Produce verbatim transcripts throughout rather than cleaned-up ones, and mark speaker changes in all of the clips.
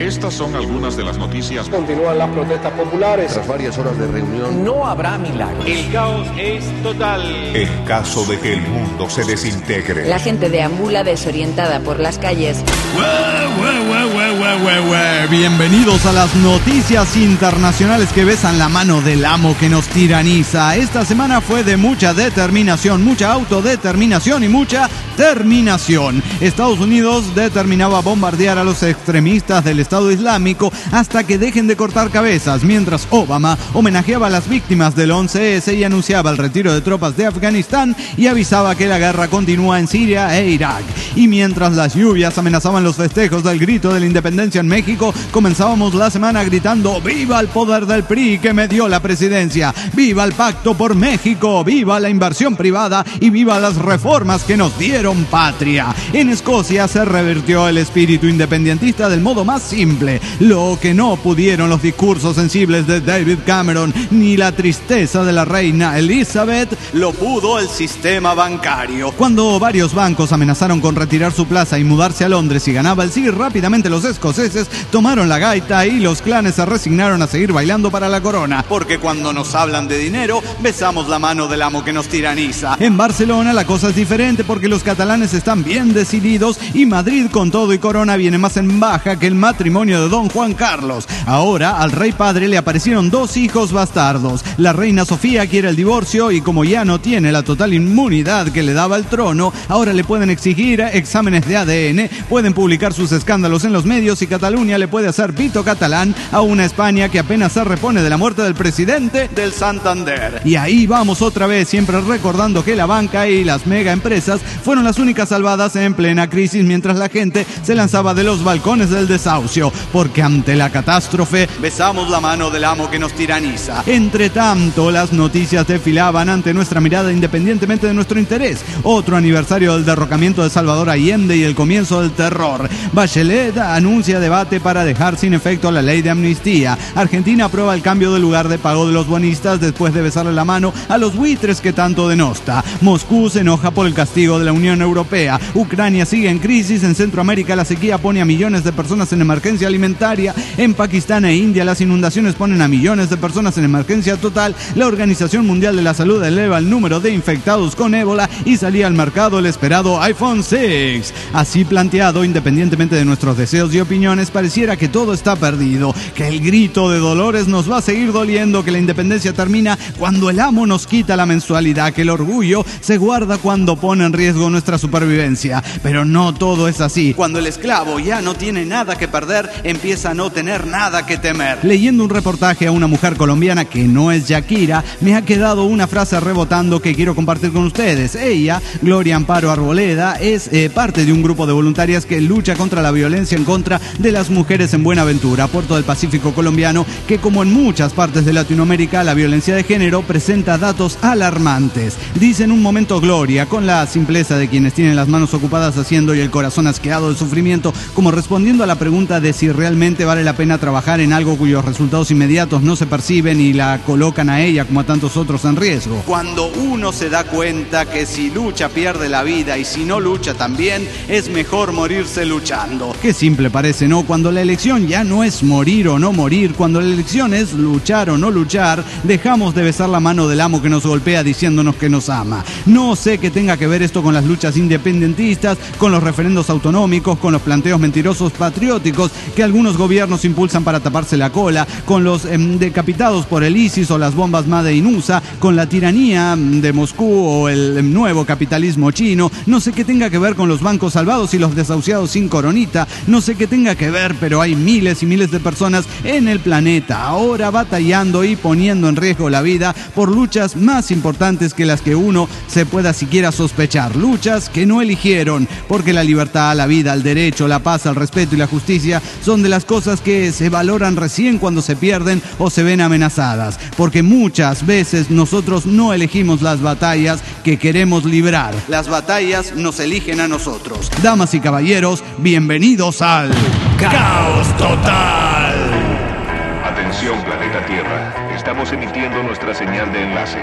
Speaker 1: Estas son algunas de las noticias.
Speaker 2: Continúan las protestas populares.
Speaker 3: Tras varias horas de reunión,
Speaker 4: no habrá milagros.
Speaker 5: El caos es total.
Speaker 6: En caso de que el mundo se desintegre.
Speaker 7: La gente deambula desorientada por las calles.
Speaker 8: Ue, ue, ue, ue, ue, ue. Bienvenidos a las noticias internacionales que besan la mano del amo que nos tiraniza. Esta semana fue de mucha determinación, mucha autodeterminación y mucha terminación. Estados Unidos determinaba bombardear a los extremistas del Estado Islámico hasta que dejen de cortar cabezas, mientras Obama homenajeaba a las víctimas del once ese y anunciaba el retiro de tropas de Afganistán y avisaba que la guerra continúa en Siria e Irak. Y mientras las lluvias amenazaban los festejos del grito de la independencia en México, comenzábamos la semana gritando ¡viva el poder del P R I que me dio la presidencia! ¡Viva el pacto por México! ¡Viva la inversión privada! ¡Y viva las reformas que nos dieron patria! En Escocia se revirtió el espíritu independentista del modo más simple. Lo que no pudieron los discursos sensibles de David Cameron ni la tristeza de la reina Elizabeth, lo pudo el sistema bancario. Cuando varios bancos amenazaron con retirar su plaza y mudarse a Londres y ganaba el sí, rápidamente los escoceses tomaron la gaita y los clanes se resignaron a seguir bailando para la corona. Porque cuando nos hablan de dinero, besamos la mano del amo que nos tiraniza. En Barcelona la cosa es diferente porque los catalanes están bien decididos y Madrid con todo y corona viene más en baja que el matrimonio de don Juan Carlos. Ahora al rey padre le aparecieron dos hijos bastardos. La reina Sofía quiere el divorcio y como ya no tiene la total inmunidad que le daba el trono, ahora le pueden exigir exámenes de A D N, pueden publicar sus escándalos en los medios y Cataluña le puede hacer pito catalán a una España que apenas se repone de la muerte del presidente del Santander. Y ahí vamos otra vez, siempre recordando que la banca y las mega empresas fueron las únicas salvadas en plena crisis mientras la gente se lanzaba de los balcones del desahucio, porque ante la catástrofe besamos la mano del amo que nos tiraniza. Entre tanto, las noticias desfilaban ante nuestra mirada independientemente de nuestro interés. Otro aniversario del derrocamiento de Salvador Allende y el comienzo del terror. Bachelet anuncia debate para dejar sin efecto la ley de amnistía. Argentina aprueba el cambio de lugar de pago de los bonistas después de besarle la mano a los buitres que tanto denosta. Moscú se enoja por el castigo de la Unión Europea. Ucrania sigue en crisis. En Centroamérica la sequía pone a millones de personas en emergencia alimentaria. En Pakistán e India las inundaciones ponen a millones de personas en emergencia total. La Organización Mundial de la Salud eleva el número de infectados con ébola y salía al mercado el esperado iPhone seis. Así planteado, independientemente de nuestros deseos y opiniones, pareciera que todo está perdido, que el grito de dolores nos va a seguir doliendo, que la independencia termina cuando el amo nos quita la mensualidad, que el orgullo se guarda cuando pone en riesgo nuestra supervivencia. Pero no todo es así. Cuando el esclavo ya no tiene nada que perder, empieza a no tener nada que temer. Leyendo un reportaje a una mujer colombiana que no es Shakira, me ha quedado una frase rebotando que quiero compartir con ustedes. Ella, Gloria Amparo Arboleda, es eh, parte de un grupo de voluntarias que lucha contra la violencia en contra de las mujeres en Buenaventura, puerto del Pacífico colombiano, que como en muchas partes de Latinoamérica, la violencia de género presenta datos alarmantes. Dice en un momento Gloria, con la simpleza de quienes tienen las manos ocupadas haciendo y el corazón asqueado del sufrimiento, como respondiendo a la pregunta de si realmente vale la pena trabajar en algo cuyos resultados inmediatos no se perciben y la colocan a ella como a tantos otros en riesgo. Cuando uno se da cuenta que si lucha pierde la vida y si no lucha también, es mejor morirse luchando. Qué simple parece, ¿no? Cuando la elección ya no es morir o no morir, cuando la elección es luchar o no luchar, dejamos de besar la mano del amo que nos golpea diciéndonos que nos ama. No sé qué tenga que ver esto con las luchas independentistas, con los referendos autonómicos, con los planteos mentirosos patrióticos que algunos gobiernos impulsan para taparse la cola, con los eh, decapitados por el ISIS o las bombas Made in U S A, con la tiranía de Moscú o el eh, nuevo capitalismo chino. No sé qué tenga que ver con los bancos salvados y los desahuciados sin coronita. No sé qué tenga que ver, pero hay miles y miles de personas en el planeta ahora batallando y poniendo en riesgo la vida por luchas más importantes que las que uno se pueda siquiera sospechar. Luchas que no eligieron, porque la libertad, la vida, el derecho, la paz, el respeto y la justicia son de las cosas que se valoran recién cuando se pierden o se ven amenazadas. Porque muchas veces nosotros no elegimos las batallas que queremos librar. Las batallas nos eligen a nosotros. Damas y caballeros, bienvenidos al Caos Total.
Speaker 6: Atención, planeta Tierra. Estamos emitiendo nuestra señal de enlace.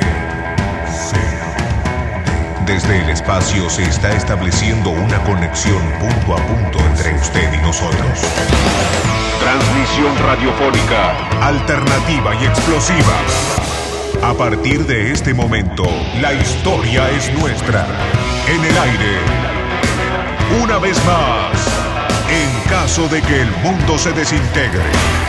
Speaker 6: Desde el espacio se está estableciendo una conexión punto a punto entre usted y nosotros. estación radiofónica
Speaker 1: alternativa y explosiva. A partir de este momento, la historia es nuestra. En el aire, una vez más, en caso de que el mundo se desintegre.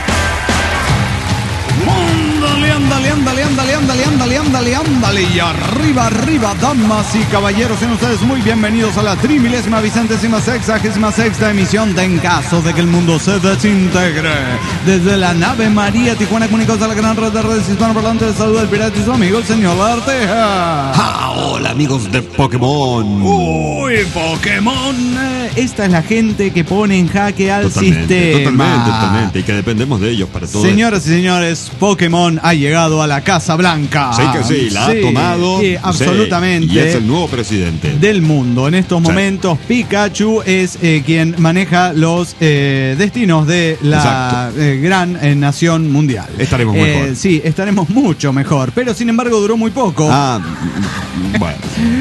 Speaker 8: Ándale, ándale, ándale, ándale, ándale, ándale, ándale, ándale. Y arriba, arriba, damas y caballeros, sean ustedes muy bienvenidos a la trimilésima, vicentésima, sexagésima sexta emisión de En Caso de que el Mundo se Desintegre. Desde la nave María Tijuana, comunicados a la gran red de redes hispanoparlantes, les saluda el pirata y su amigo, el señor Arteja.
Speaker 3: Ah, hola, amigos de Pokémon.
Speaker 8: Uy, Pokémon. Esta es la gente que pone en jaque al
Speaker 3: Totalmente,
Speaker 8: sistema.
Speaker 3: totalmente, totalmente. Y que dependemos de ellos para todo.
Speaker 8: Señoras y señores, Pokémon ha llegado a la Casa Blanca.
Speaker 3: Sí que sí, la
Speaker 8: Sí,
Speaker 3: ha tomado.
Speaker 8: sí, absolutamente.
Speaker 3: Sí, y es el nuevo presidente
Speaker 8: Del mundo. En estos momentos, sí. Pikachu es eh, quien maneja los eh, destinos de la eh, gran eh, nación mundial.
Speaker 3: Estaremos
Speaker 8: eh,
Speaker 3: mejor.
Speaker 8: Sí, estaremos mucho mejor. Pero sin embargo, duró muy poco.
Speaker 3: Ah, bueno.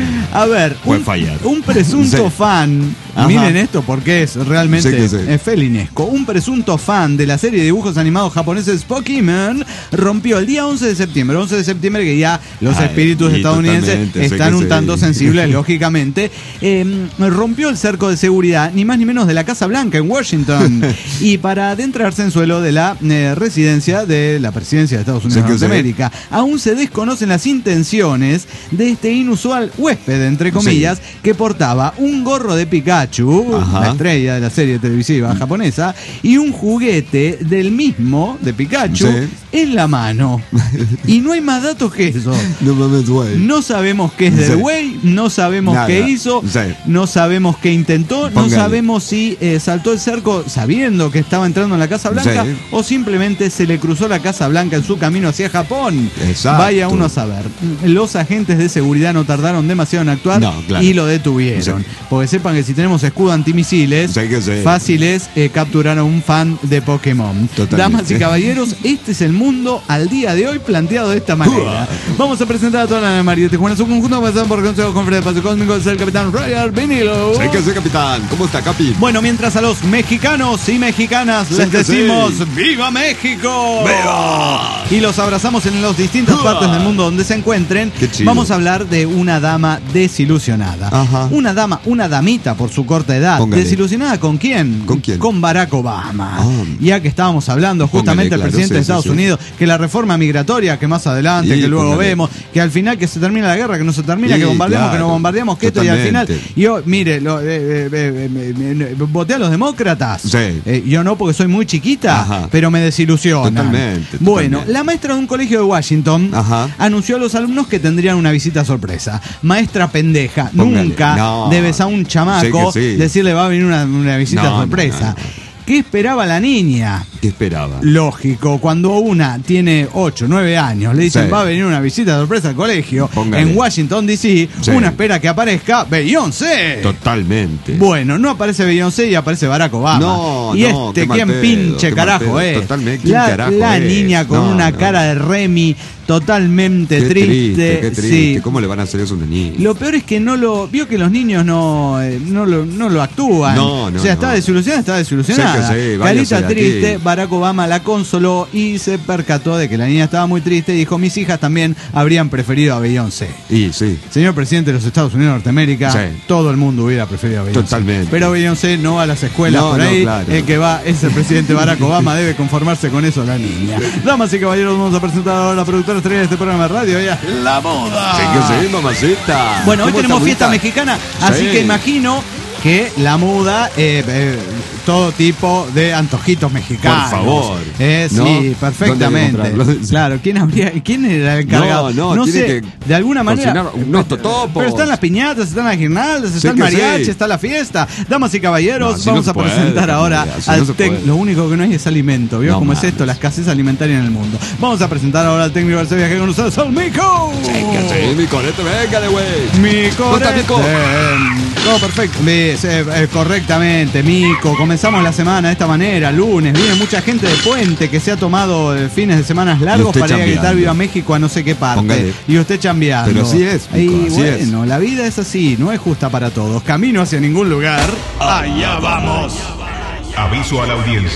Speaker 8: A ver,
Speaker 3: Puede
Speaker 8: un,
Speaker 3: fallar.
Speaker 8: un presunto
Speaker 3: Sí.
Speaker 8: fan.
Speaker 3: Ajá.
Speaker 8: Miren esto porque es realmente
Speaker 3: Sí que sí.
Speaker 8: es felinesco. Un presunto fan de la serie de dibujos animados japoneses Pokémon rompió el día once de septiembre. once de septiembre, que ya los
Speaker 3: Ay,
Speaker 8: espíritus
Speaker 3: y
Speaker 8: estadounidenses
Speaker 3: totalmente, sí
Speaker 8: están
Speaker 3: que
Speaker 8: un
Speaker 3: sí.
Speaker 8: tanto sensibles, lógicamente. Eh, rompió el cerco de seguridad, ni más ni menos de la Casa Blanca en Washington. Y para adentrarse en suelo de la eh, residencia de la presidencia de Estados Unidos
Speaker 3: Sí
Speaker 8: de
Speaker 3: que sí.
Speaker 8: Norteamérica. Aún se desconocen las intenciones de este inusual huésped, entre comillas,
Speaker 3: Sí.
Speaker 8: que portaba un gorro de Pikachu,
Speaker 3: Ajá.
Speaker 8: la estrella de la serie televisiva japonesa, y un juguete del mismo, de Pikachu,
Speaker 3: Sí.
Speaker 8: en la mano. Y no hay más datos que eso.
Speaker 3: No mames, güey.
Speaker 8: No sabemos qué es del
Speaker 3: Sí.
Speaker 8: güey, no sabemos
Speaker 3: Nada.
Speaker 8: qué hizo,
Speaker 3: Sí.
Speaker 8: no sabemos qué intentó, no
Speaker 3: Póngale.
Speaker 8: sabemos si eh, saltó el cerco sabiendo que estaba entrando en la Casa Blanca,
Speaker 3: Sí.
Speaker 8: o simplemente se le cruzó la Casa Blanca en su camino hacia Japón.
Speaker 3: Exacto.
Speaker 8: Vaya uno a saber. Los agentes de seguridad no tardaron demasiado en actuar
Speaker 3: No, claro.
Speaker 8: y lo detuvieron.
Speaker 3: Sí.
Speaker 8: Porque sepan que si tenemos escudo antimisiles,
Speaker 3: Sí que sí.
Speaker 8: fácil es eh, capturar a un fan de Pokémon.
Speaker 3: Totalmente.
Speaker 8: Damas y caballeros, este es el mundo al día de hoy planteado de esta manera. Vamos a presentar a toda la María Tijuana, su conjunto, pasando por el Consejo Conferencia de Espacio Cósmico, es el capitán Royal Vinilo.
Speaker 3: Sí que sí, capitán. ¿Cómo está, capi?
Speaker 8: Bueno, mientras a los mexicanos y mexicanas
Speaker 3: Sí
Speaker 8: les
Speaker 3: que
Speaker 8: decimos
Speaker 3: sí.
Speaker 8: ¡Viva México!
Speaker 3: ¡Viva!
Speaker 8: Y los abrazamos en las distintas
Speaker 3: ¡Uah!
Speaker 8: partes del mundo donde se encuentren.
Speaker 3: Qué chido.
Speaker 8: Vamos a hablar de una dama desilusionada.
Speaker 3: Ajá.
Speaker 8: Una dama, una damita por su corta edad.
Speaker 3: Póngale.
Speaker 8: ¿Desilusionada con quién?
Speaker 3: ¿Con quién?
Speaker 8: Con Barack Obama.
Speaker 3: Ah.
Speaker 8: Ya que estábamos hablando justamente
Speaker 3: Póngale,
Speaker 8: del
Speaker 3: claro,
Speaker 8: presidente
Speaker 3: sí,
Speaker 8: de
Speaker 3: sí,
Speaker 8: Estados
Speaker 3: sí.
Speaker 8: Unidos, que la reforma migratoria, que más adelante,
Speaker 3: Y
Speaker 8: que luego
Speaker 3: póngale.
Speaker 8: vemos, que al final que se termina la guerra, que no se termina,
Speaker 3: Y
Speaker 8: que bombardeamos, que
Speaker 3: claro,
Speaker 8: no bombardeamos, que esto, y al final,
Speaker 3: totalmente.
Speaker 8: yo, mire, lo, eh, eh, eh, eh, eh, voté a los demócratas.
Speaker 3: Sí.
Speaker 8: Eh, yo no, porque soy muy chiquita,
Speaker 3: Ajá.
Speaker 8: pero me desilusionan.
Speaker 3: Totalmente,
Speaker 8: Bueno,
Speaker 3: totalmente.
Speaker 8: la maestra de un colegio de Washington
Speaker 3: Ajá.
Speaker 8: anunció a los alumnos que tendrían una visita sorpresa. Maestra pendeja,
Speaker 3: Póngale.
Speaker 8: nunca
Speaker 3: No.
Speaker 8: debes a un chamaco
Speaker 3: Sí que sí.
Speaker 8: decirle va a venir una, una visita
Speaker 3: No, no,
Speaker 8: sorpresa.
Speaker 3: no, no.
Speaker 8: ¿Qué esperaba la niña?
Speaker 3: ¿Qué esperaba?
Speaker 8: Lógico, cuando una tiene ocho, nueve años, le dicen
Speaker 3: Sí.
Speaker 8: va a venir una visita sorpresa al colegio
Speaker 3: Póngale.
Speaker 8: en Washington D C,
Speaker 3: Sí.
Speaker 8: una espera que aparezca Beyoncé.
Speaker 3: Totalmente.
Speaker 8: Bueno, no aparece Beyoncé y aparece Barack Obama.
Speaker 3: No,
Speaker 8: y
Speaker 3: no,
Speaker 8: este,
Speaker 3: qué mal
Speaker 8: ¿quién
Speaker 3: pedo,
Speaker 8: pinche
Speaker 3: qué
Speaker 8: carajo
Speaker 3: mal pedo.
Speaker 8: es?
Speaker 3: Totalmente, ¿quién
Speaker 8: la
Speaker 3: carajo
Speaker 8: la
Speaker 3: es?
Speaker 8: niña con
Speaker 3: No,
Speaker 8: una
Speaker 3: no.
Speaker 8: cara de Remy totalmente
Speaker 3: Qué
Speaker 8: triste.
Speaker 3: triste, qué triste.
Speaker 8: Sí.
Speaker 3: ¿Cómo le van a hacer eso a una niña?
Speaker 8: Lo peor es que no lo. Vio que los niños no, eh, no, lo, no lo actúan.
Speaker 3: No, no,
Speaker 8: O sea, está
Speaker 3: no.
Speaker 8: desilusionada, está desilusionada.
Speaker 3: Sí que sí, váyase
Speaker 8: Carita
Speaker 3: de
Speaker 8: triste,
Speaker 3: aquí.
Speaker 8: Barack Obama la consoló y se percató de que la niña estaba muy triste y dijo: mis hijas también habrían preferido a Beyoncé.
Speaker 3: Y sí.
Speaker 8: Señor presidente de los Estados Unidos de Norteamérica,
Speaker 3: Sí.
Speaker 8: todo el mundo hubiera preferido a Beyoncé.
Speaker 3: Totalmente.
Speaker 8: Pero Beyoncé no va a las escuelas
Speaker 3: No,
Speaker 8: por
Speaker 3: no,
Speaker 8: ahí.
Speaker 3: claro.
Speaker 8: El que va es el presidente Barack Obama, debe conformarse con eso la niña. Damas y caballeros, vamos a presentar ahora a la productora estrella de este programa de radio, ella es La Moda.
Speaker 3: Sí que sí, mamacita.
Speaker 8: Bueno, hoy
Speaker 3: ¿Cómo
Speaker 8: tenemos
Speaker 3: está,
Speaker 8: fiesta
Speaker 3: bonita?
Speaker 8: mexicana, así
Speaker 3: Sí.
Speaker 8: que imagino que La Muda, eh, eh, todo tipo de antojitos mexicanos.
Speaker 3: Por favor.
Speaker 8: Eh, sí,
Speaker 3: ¿No?
Speaker 8: perfectamente.
Speaker 3: ¿Dónde comprarlo?
Speaker 8: Claro, ¿quién habría, quién era el encargado?
Speaker 3: No, no, tiene
Speaker 8: sé,
Speaker 3: que
Speaker 8: de alguna manera.
Speaker 3: cocinar unos totopos.
Speaker 8: Pero están las piñatas, están las guirnaldas, está el
Speaker 3: que
Speaker 8: mariachi,
Speaker 3: sí.
Speaker 8: está la fiesta. Damas y caballeros,
Speaker 3: No, así
Speaker 8: vamos
Speaker 3: no
Speaker 8: a
Speaker 3: puede,
Speaker 8: presentar ahora
Speaker 3: así
Speaker 8: al
Speaker 3: no se
Speaker 8: tec-
Speaker 3: puede.
Speaker 8: Lo único que no hay es alimento, ¿vio
Speaker 3: No
Speaker 8: cómo es
Speaker 3: mames.
Speaker 8: esto? La escasez alimentaria en el mundo. Vamos a presentar ahora al técnico del viaje con ustedes, al Mico.
Speaker 3: Sí que sí, mi corete, venga de güey.
Speaker 8: Mico,
Speaker 3: ¿Cómo está, Mico?
Speaker 8: todo perfecto. Ve, eh, eh, correctamente, Mico. Comenzamos la semana de esta manera, lunes. Viene mucha gente de Puente que se ha tomado eh, fines de semanas largos
Speaker 3: usted
Speaker 8: para ir a gritar
Speaker 3: chambeando.
Speaker 8: Viva México a no sé qué parte.
Speaker 3: Póngale.
Speaker 8: Y usted chambeando.
Speaker 3: Pero así es, Mico,
Speaker 8: Y
Speaker 3: así es.
Speaker 8: bueno, la vida es así, no es justa para todos. Camino hacia ningún lugar. Allá vamos.
Speaker 1: Aviso a la audiencia.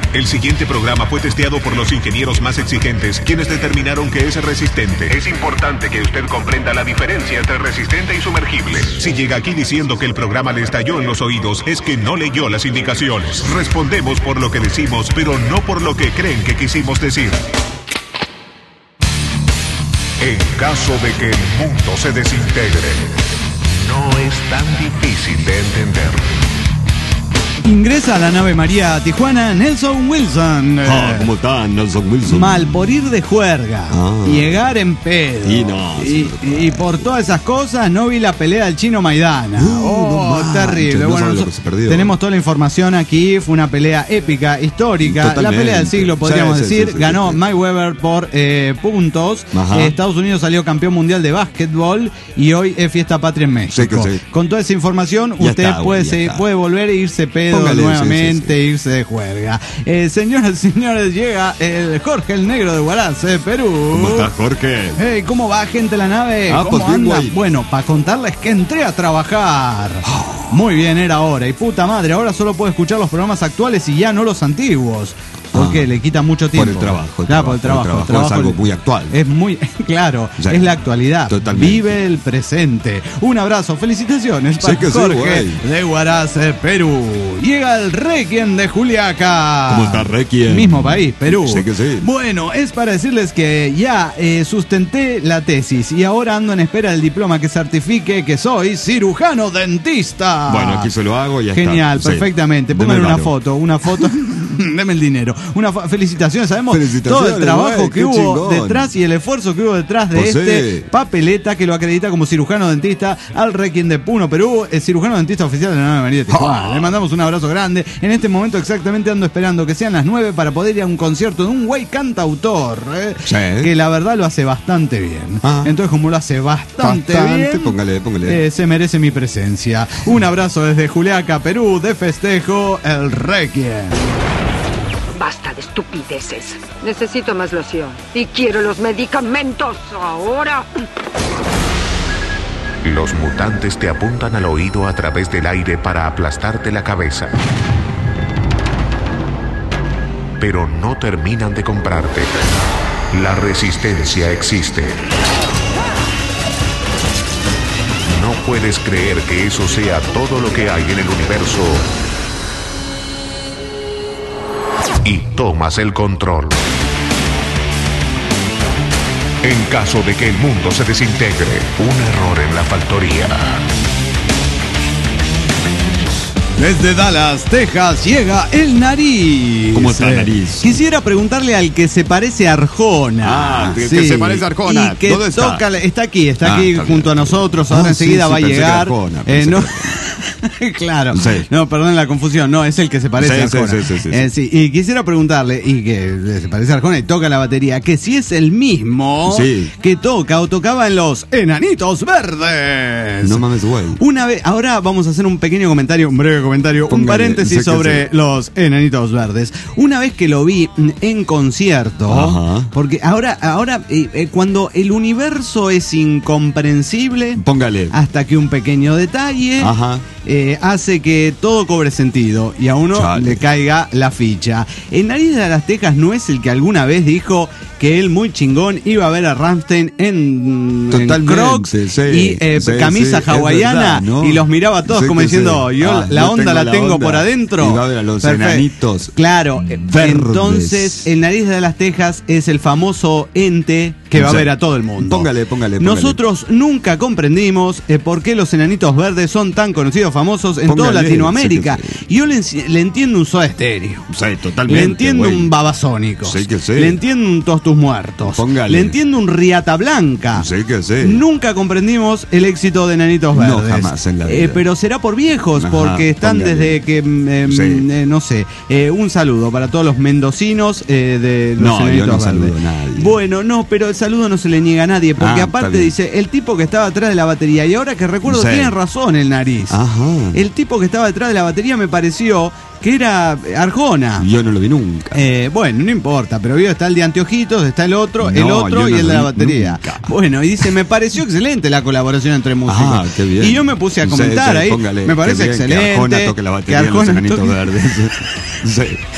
Speaker 1: El siguiente programa fue testeado por los ingenieros más exigentes, quienes determinaron que es resistente.
Speaker 6: Es importante que usted comprenda la diferencia entre resistente y sumergible.
Speaker 1: Si llega aquí diciendo que el programa le estalló en los oídos, es que no leyó las indicaciones. Respondemos por lo que decimos, pero no por lo que creen que quisimos decir. En caso de que el mundo se desintegre, no es tan difícil de entender.
Speaker 8: Ingresa a la nave María a Tijuana Nelson Wilson.
Speaker 3: Ah, ¿cómo está Nelson Wilson?
Speaker 8: Mal por ir de juerga,
Speaker 3: Ah.
Speaker 8: llegar en pedo.
Speaker 3: Y no,
Speaker 8: y, y por todas esas cosas no vi la pelea del Chino Maidana.
Speaker 3: Uh,
Speaker 8: oh,
Speaker 3: no manches,
Speaker 8: terrible.
Speaker 3: no
Speaker 8: Bueno,
Speaker 3: sabe lo
Speaker 8: nosotros
Speaker 3: que se perdió.
Speaker 8: tenemos toda la información aquí. Fue una pelea épica, histórica.
Speaker 3: Totalmente.
Speaker 8: La pelea del siglo, podríamos
Speaker 3: Sí, sí,
Speaker 8: decir.
Speaker 3: sí, sí,
Speaker 8: Ganó
Speaker 3: sí.
Speaker 8: Mayweather por eh, puntos.
Speaker 3: Ajá.
Speaker 8: Eh, Estados Unidos salió campeón mundial de básquetbol y hoy es fiesta patria en México.
Speaker 3: Sí, que sí.
Speaker 8: Con toda esa información,
Speaker 3: Ya
Speaker 8: usted
Speaker 3: está,
Speaker 8: puede,
Speaker 3: güey, ya
Speaker 8: se-
Speaker 3: está.
Speaker 8: puede volver e irse pedo
Speaker 3: Póngale,
Speaker 8: nuevamente.
Speaker 3: sí, sí, sí.
Speaker 8: Irse de juerga. Eh, señoras y señores, llega el Jorge el Negro de Huaraz, eh, Perú.
Speaker 3: ¿Cómo estás, Jorge?
Speaker 8: Hey, ¿cómo va, gente, la nave?
Speaker 3: Ah,
Speaker 8: ¿Cómo
Speaker 3: pues bien,
Speaker 8: anda?
Speaker 3: güey.
Speaker 8: Bueno, para contarles que entré a trabajar. Muy bien, era hora. Y puta madre, ahora solo puedo escuchar los programas actuales y ya no los antiguos. Porque
Speaker 3: Ah.
Speaker 8: le quita mucho tiempo.
Speaker 3: Por el trabajo, el
Speaker 8: Claro, por el
Speaker 3: trabajo,
Speaker 8: trabajo.
Speaker 3: el trabajo es algo muy actual.
Speaker 8: Es muy, claro,
Speaker 3: Sí.
Speaker 8: es la actualidad.
Speaker 3: Totalmente.
Speaker 8: Vive el presente. Un abrazo, felicitaciones
Speaker 3: Sí
Speaker 8: para
Speaker 3: que sí,
Speaker 8: Jorge
Speaker 3: güey.
Speaker 8: de Huaraz, eh, Perú. Llega el Requiem de Juliaca.
Speaker 3: ¿Cómo está, Requiem?
Speaker 8: Mismo país, Perú.
Speaker 3: Sí que sí.
Speaker 8: Bueno, es para decirles que ya eh, sustenté la tesis y ahora ando en espera del diploma que certifique que soy cirujano dentista.
Speaker 3: Bueno, aquí se lo hago y ya está.
Speaker 8: Genial,
Speaker 3: Sí.
Speaker 8: perfectamente.
Speaker 3: Deme
Speaker 8: Pónganle
Speaker 3: el
Speaker 8: una
Speaker 3: varo.
Speaker 8: foto, una foto. Deme el dinero. Una fo- felicitaciones, sabemos
Speaker 3: Felicitaciones,
Speaker 8: todo el trabajo
Speaker 3: güey,
Speaker 8: que
Speaker 3: qué
Speaker 8: hubo
Speaker 3: chingón.
Speaker 8: detrás y el esfuerzo que hubo detrás de
Speaker 3: Pues
Speaker 8: este
Speaker 3: sí.
Speaker 8: papeleta que lo acredita como cirujano dentista al Requiem de Puno, Perú, el cirujano dentista oficial de la nave María de Tijuana.
Speaker 3: Ah.
Speaker 8: Le mandamos un abrazo grande. En este momento exactamente ando esperando que sean las nueve para poder ir a un concierto de un güey cantautor, ¿eh?
Speaker 3: Sí.
Speaker 8: que la verdad lo hace bastante bien.
Speaker 3: Ah.
Speaker 8: Entonces, como lo hace bastante,
Speaker 3: Bastante,
Speaker 8: bien,
Speaker 3: póngale, póngale.
Speaker 8: eh, se merece mi presencia. Un abrazo desde Juliaca, Perú, de festejo, el Requiem.
Speaker 4: Basta de estupideces. Necesito más loción. Y quiero los medicamentos ahora.
Speaker 1: Los mutantes te apuntan al oído a través del aire para aplastarte la cabeza. Pero no terminan de comprarte. La resistencia existe. No puedes creer que eso sea todo lo que hay en el universo. Y tomas el control. En caso de que el mundo se desintegre, un error en la factoría.
Speaker 8: Desde Dallas, Texas, llega el Nariz.
Speaker 3: ¿Cómo está,
Speaker 8: Eh,
Speaker 3: Nariz?
Speaker 8: Quisiera preguntarle al que se parece a Arjona.
Speaker 3: Ah, que- que se parece a Arjona.
Speaker 8: Y que
Speaker 3: ¿Dónde está?
Speaker 8: toca, está aquí, está
Speaker 3: Ah,
Speaker 8: aquí
Speaker 3: está
Speaker 8: junto
Speaker 3: bien.
Speaker 8: a nosotros. Ahora
Speaker 3: Ah,
Speaker 8: enseguida
Speaker 3: sí,
Speaker 8: va
Speaker 3: sí,
Speaker 8: a
Speaker 3: pensé que era
Speaker 8: llegar.
Speaker 3: Arjona,
Speaker 8: Eh,
Speaker 3: pensé
Speaker 8: no.
Speaker 3: que
Speaker 8: Claro.
Speaker 3: Sí.
Speaker 8: No, perdón la confusión. No, es el que se parece
Speaker 3: Sí,
Speaker 8: a
Speaker 3: sí,
Speaker 8: Arjona.
Speaker 3: sí, sí, sí,
Speaker 8: Eh, sí, Y quisiera preguntarle, y que se parece a Arjona y toca la batería, que si es el mismo
Speaker 3: Sí.
Speaker 8: que toca o tocaba en los Enanitos Verdes.
Speaker 3: No mames, güey.
Speaker 8: Una vez, ahora vamos a hacer un pequeño comentario, un breve comentario, un
Speaker 3: Póngale,
Speaker 8: paréntesis
Speaker 3: sé que
Speaker 8: sobre
Speaker 3: sí.
Speaker 8: los Enanitos Verdes. Una vez que lo vi en concierto,
Speaker 3: Ajá.
Speaker 8: porque ahora, ahora eh, eh, cuando el universo es incomprensible,
Speaker 3: Póngale.
Speaker 8: hasta que un pequeño detalle
Speaker 3: Ajá.
Speaker 8: eh, hace que todo cobre sentido y a uno
Speaker 3: Chale.
Speaker 8: le caiga la ficha. El Nariz de las Tejas no es el que alguna vez dijo que él muy chingón iba a ver a Rammstein en, en
Speaker 3: Totalmente,
Speaker 8: Crocs
Speaker 3: sí,
Speaker 8: y eh,
Speaker 3: sí,
Speaker 8: camisa
Speaker 3: sí, es
Speaker 8: hawaiana
Speaker 3: verdad, ¿no?
Speaker 8: y los miraba a todos
Speaker 3: Sí
Speaker 8: como
Speaker 3: que
Speaker 8: diciendo
Speaker 3: sí.
Speaker 8: yo
Speaker 3: Ah,
Speaker 8: la
Speaker 3: yo
Speaker 8: onda
Speaker 3: tengo
Speaker 8: la
Speaker 3: la
Speaker 8: tengo
Speaker 3: onda.
Speaker 8: por adentro.
Speaker 3: Y va a ver a los
Speaker 8: Perfecto.
Speaker 3: enanitos
Speaker 8: Claro, eh,
Speaker 3: verdes.
Speaker 8: entonces el Nariz de las Tejas es el famoso ente que va a
Speaker 3: Sí.
Speaker 8: ver a todo el mundo.
Speaker 3: Póngale, póngale, póngale.
Speaker 8: Nosotros nunca comprendimos eh, por qué los Enanitos Verdes son tan conocidos, famosos en toda
Speaker 3: Póngale,
Speaker 8: Latinoamérica.
Speaker 3: sí que sí.
Speaker 8: Yo le, enci- le entiendo un Soda Stereo.
Speaker 3: Sí, totalmente.
Speaker 8: Le entiendo
Speaker 3: güey.
Speaker 8: un Babasónicos.
Speaker 3: Sí que sí.
Speaker 8: Le entiendo un Todos Tus Muertos.
Speaker 3: Póngale.
Speaker 8: Le entiendo un Riata Blanca.
Speaker 3: Sí que sí.
Speaker 8: Nunca comprendimos el éxito de Enanitos
Speaker 3: No,
Speaker 8: Verdes.
Speaker 3: jamás en la
Speaker 8: Eh,
Speaker 3: vida.
Speaker 8: pero será por viejos,
Speaker 3: Ajá,
Speaker 8: porque están
Speaker 3: póngale.
Speaker 8: desde que, mm, em,
Speaker 3: Sí.
Speaker 8: eh, no sé, eh, un saludo para todos los mendocinos eh, de los
Speaker 3: No, yo
Speaker 8: Enanitos
Speaker 3: no
Speaker 8: Verdes.
Speaker 3: saludo a nadie.
Speaker 8: Bueno, no, pero el saludo no se le niega a nadie, porque
Speaker 3: Ah,
Speaker 8: aparte
Speaker 3: está bien.
Speaker 8: dice, el tipo que estaba atrás de la batería, y ahora que recuerdo,
Speaker 3: Sí.
Speaker 8: tiene razón el Nariz.
Speaker 3: Ajá.
Speaker 8: El tipo que estaba detrás de la batería me pareció que era Arjona.
Speaker 3: Yo no lo vi nunca.
Speaker 8: Eh, bueno, no importa, pero vio, está el de anteojitos, está el otro, el
Speaker 3: No,
Speaker 8: otro
Speaker 3: yo
Speaker 8: y
Speaker 3: no
Speaker 8: el de
Speaker 3: lo
Speaker 8: la
Speaker 3: vi
Speaker 8: batería.
Speaker 3: nunca.
Speaker 8: Bueno, y dice, me pareció excelente la colaboración entre músicos.
Speaker 3: Ah, qué bien.
Speaker 8: Y yo me puse a
Speaker 3: Sí,
Speaker 8: comentar
Speaker 3: sí,
Speaker 8: ahí,
Speaker 3: póngale,
Speaker 8: me parece
Speaker 3: qué bien,
Speaker 8: excelente.
Speaker 3: Que Arjona toque la
Speaker 8: que
Speaker 3: batería de los
Speaker 8: Arjona
Speaker 3: Enanitos
Speaker 8: toque-
Speaker 3: Verdes. Sí.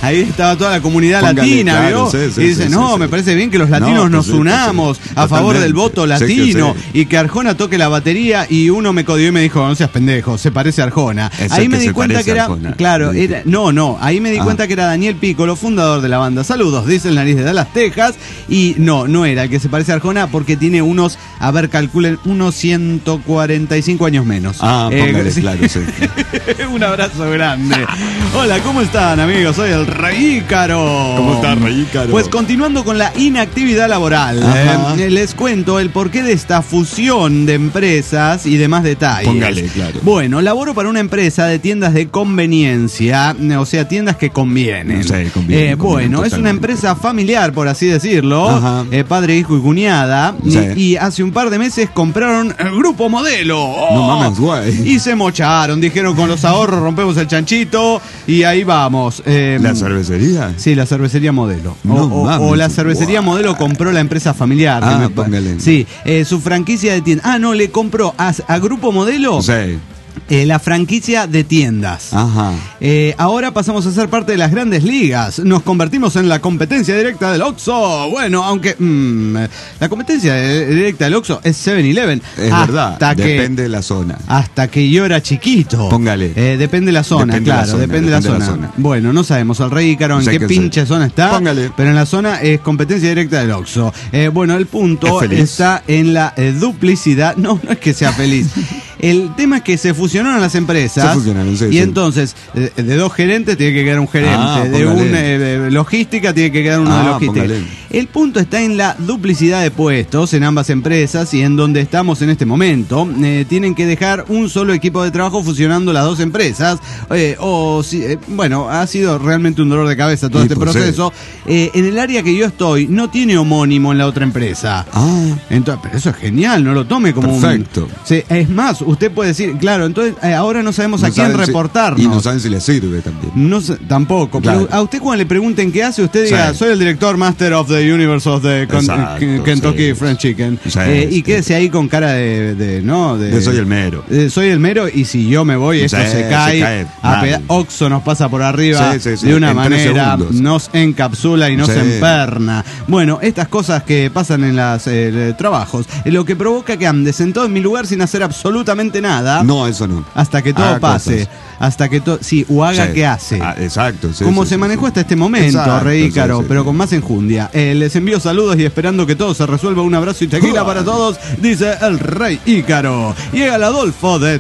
Speaker 8: ahí estaba toda la comunidad
Speaker 3: Póngale,
Speaker 8: latina,
Speaker 3: claro,
Speaker 8: ¿vio?
Speaker 3: sí, sí,
Speaker 8: y dice,
Speaker 3: sí,
Speaker 8: no,
Speaker 3: sí,
Speaker 8: me
Speaker 3: sí.
Speaker 8: parece bien que los latinos
Speaker 3: No,
Speaker 8: nos
Speaker 3: pues sí,
Speaker 8: unamos
Speaker 3: pues sí.
Speaker 8: a favor
Speaker 3: Totalmente.
Speaker 8: del voto
Speaker 3: Sí,
Speaker 8: latino
Speaker 3: que sí.
Speaker 8: y que Arjona toque la batería, y uno me codió y me dijo, no seas pendejo, se parece a Arjona.
Speaker 3: Es
Speaker 8: Ahí
Speaker 3: el
Speaker 8: me
Speaker 3: que
Speaker 8: di
Speaker 3: se
Speaker 8: cuenta
Speaker 3: parece
Speaker 8: que
Speaker 3: a
Speaker 8: era,
Speaker 3: Arjona.
Speaker 8: claro,
Speaker 3: Sí.
Speaker 8: era, no, no, ahí me di
Speaker 3: Ah.
Speaker 8: cuenta que era Daniel Piccolo, fundador de la banda. Saludos, dice el nariz de Dallas, Texas, y no, no era el que se parece a Arjona porque tiene unos, a ver, calculen, unos ciento cuarenta y cinco años menos.
Speaker 3: Ah,
Speaker 8: Eh,
Speaker 3: póngale,
Speaker 8: sí.
Speaker 3: claro, sí.
Speaker 8: Un abrazo grande. Hola, ¿cómo están, amigos? Soy el Rey Ícaro.
Speaker 3: ¿Cómo estás, Rey Ícaro?
Speaker 8: Pues continuando con la inactividad laboral,
Speaker 3: Ajá.
Speaker 8: eh, les cuento el porqué de esta fusión de empresas y demás detalles.
Speaker 3: Póngale, claro.
Speaker 8: Bueno, laboro para una empresa de tiendas de conveniencia, o sea, tiendas que convienen.
Speaker 3: Sí, conviene,
Speaker 8: Eh,
Speaker 3: conviene
Speaker 8: bueno, es una
Speaker 3: totalmente.
Speaker 8: empresa familiar, por así decirlo,
Speaker 3: Ajá.
Speaker 8: eh, padre, hijo y cuñada,
Speaker 3: Sí.
Speaker 8: y, y hace un par de meses compraron el Grupo Modelo.
Speaker 3: No mames, güey.
Speaker 8: Y se mocharon, dijeron, con los ahorros rompemos el chanchito y ahí vamos. Eh,
Speaker 3: ¿La cervecería?
Speaker 8: Sí, la cervecería Modelo. O,
Speaker 3: No
Speaker 8: o-
Speaker 3: mames,
Speaker 8: o la cervecería
Speaker 3: guau.
Speaker 8: Modelo compró la empresa familiar. que
Speaker 3: Ah,
Speaker 8: me-
Speaker 3: póngale.
Speaker 8: Sí, eh, su franquicia de tiendas. Ah, no, le compró a, a Grupo Modelo
Speaker 3: Sí.
Speaker 8: eh, la franquicia de tiendas.
Speaker 3: Ajá.
Speaker 8: Eh, ahora pasamos a ser parte de las grandes ligas. Nos convertimos en la competencia directa del Oxxo. Bueno, aunque mm, la competencia de- directa del Oxxo es seven eleven.
Speaker 3: Es
Speaker 8: hasta
Speaker 3: verdad.
Speaker 8: Que,
Speaker 3: Depende de la zona.
Speaker 8: hasta que yo era chiquito.
Speaker 3: Póngale.
Speaker 8: Eh, depende de la zona,
Speaker 3: Depende de la
Speaker 8: claro.
Speaker 3: zona,
Speaker 8: depende de la
Speaker 3: depende de
Speaker 8: zona.
Speaker 3: la zona.
Speaker 8: Bueno, no sabemos el Rey Ícaro en
Speaker 3: Sé
Speaker 8: qué
Speaker 3: que
Speaker 8: pinche
Speaker 3: sé.
Speaker 8: zona está.
Speaker 3: Póngale.
Speaker 8: Pero en la zona es competencia directa del Oxxo. Eh, bueno, el punto
Speaker 3: ¿Es feliz?
Speaker 8: está en la eh, duplicidad. No, no es que sea feliz. El tema es que se fusionaron las empresas.
Speaker 3: Se fusionaron, sí,
Speaker 8: y
Speaker 3: sí.
Speaker 8: entonces, eh, de dos gerentes tiene que quedar un gerente.
Speaker 3: Ah,
Speaker 8: de
Speaker 3: póngale.
Speaker 8: un eh, de logística tiene que quedar uno
Speaker 3: Ah,
Speaker 8: de logística.
Speaker 3: póngale.
Speaker 8: El punto está en la duplicidad de puestos en ambas empresas y en donde estamos en este momento. Eh, tienen que dejar un solo equipo de trabajo fusionando las dos empresas. Eh, o si, eh, bueno, ha sido realmente un dolor de cabeza todo
Speaker 3: Sí,
Speaker 8: este
Speaker 3: pues,
Speaker 8: proceso. Eh, en el área que yo estoy, no tiene homónimo en la otra empresa.
Speaker 3: Ah.
Speaker 8: Entonces, pero eso es genial, no lo tome como
Speaker 3: Perfecto.
Speaker 8: un... Sí, es más, usted puede decir, claro, entonces eh, ahora no sabemos a
Speaker 3: No
Speaker 8: quién
Speaker 3: saben si-
Speaker 8: reportarnos.
Speaker 3: y no saben si le sirve también.
Speaker 8: No sé, tampoco.
Speaker 3: Claro.
Speaker 8: Pero a usted cuando le pregunten qué hace, usted diga,
Speaker 3: Sí.
Speaker 8: soy el director Master of the Universe of the Con-
Speaker 3: Exacto,
Speaker 8: K- Kentucky
Speaker 3: sí.
Speaker 8: Fried Chicken.
Speaker 3: Sí,
Speaker 8: Eh, y
Speaker 3: sí.
Speaker 8: quédese ahí con cara de, de, ¿no?
Speaker 3: De soy el mero.
Speaker 8: de soy el mero y si yo me voy, esto
Speaker 3: Sí,
Speaker 8: se
Speaker 3: se
Speaker 8: cae.
Speaker 3: cae
Speaker 8: a
Speaker 3: mal.
Speaker 8: peda- Oxxo nos pasa por arriba
Speaker 3: Sí, sí, sí,
Speaker 8: de una
Speaker 3: en tres
Speaker 8: manera,
Speaker 3: segundos.
Speaker 8: nos encapsula y nos
Speaker 3: Sí.
Speaker 8: emperna. Bueno, estas cosas que pasan en los trabajos, eh, lo que provoca que ande sentado en mi lugar sin hacer absolutamente nada.
Speaker 3: No, eso no.
Speaker 8: Hasta que todo
Speaker 3: Haga
Speaker 8: pase.
Speaker 3: cosas.
Speaker 8: Hasta que todo. Sí, o haga
Speaker 3: Sí.
Speaker 8: que hace.
Speaker 3: Ah, exacto. sí,
Speaker 8: Como
Speaker 3: sí,
Speaker 8: se
Speaker 3: sí,
Speaker 8: manejó
Speaker 3: sí.
Speaker 8: hasta este momento,
Speaker 3: Exacto,
Speaker 8: Rey
Speaker 3: sí,
Speaker 8: Ícaro,
Speaker 3: sí,
Speaker 8: pero
Speaker 3: sí.
Speaker 8: con más enjundia. Eh, les envío saludos y esperando que todo se resuelva. Un abrazo y tequila para todos, dice el Rey Ícaro. Llega el Adolfo de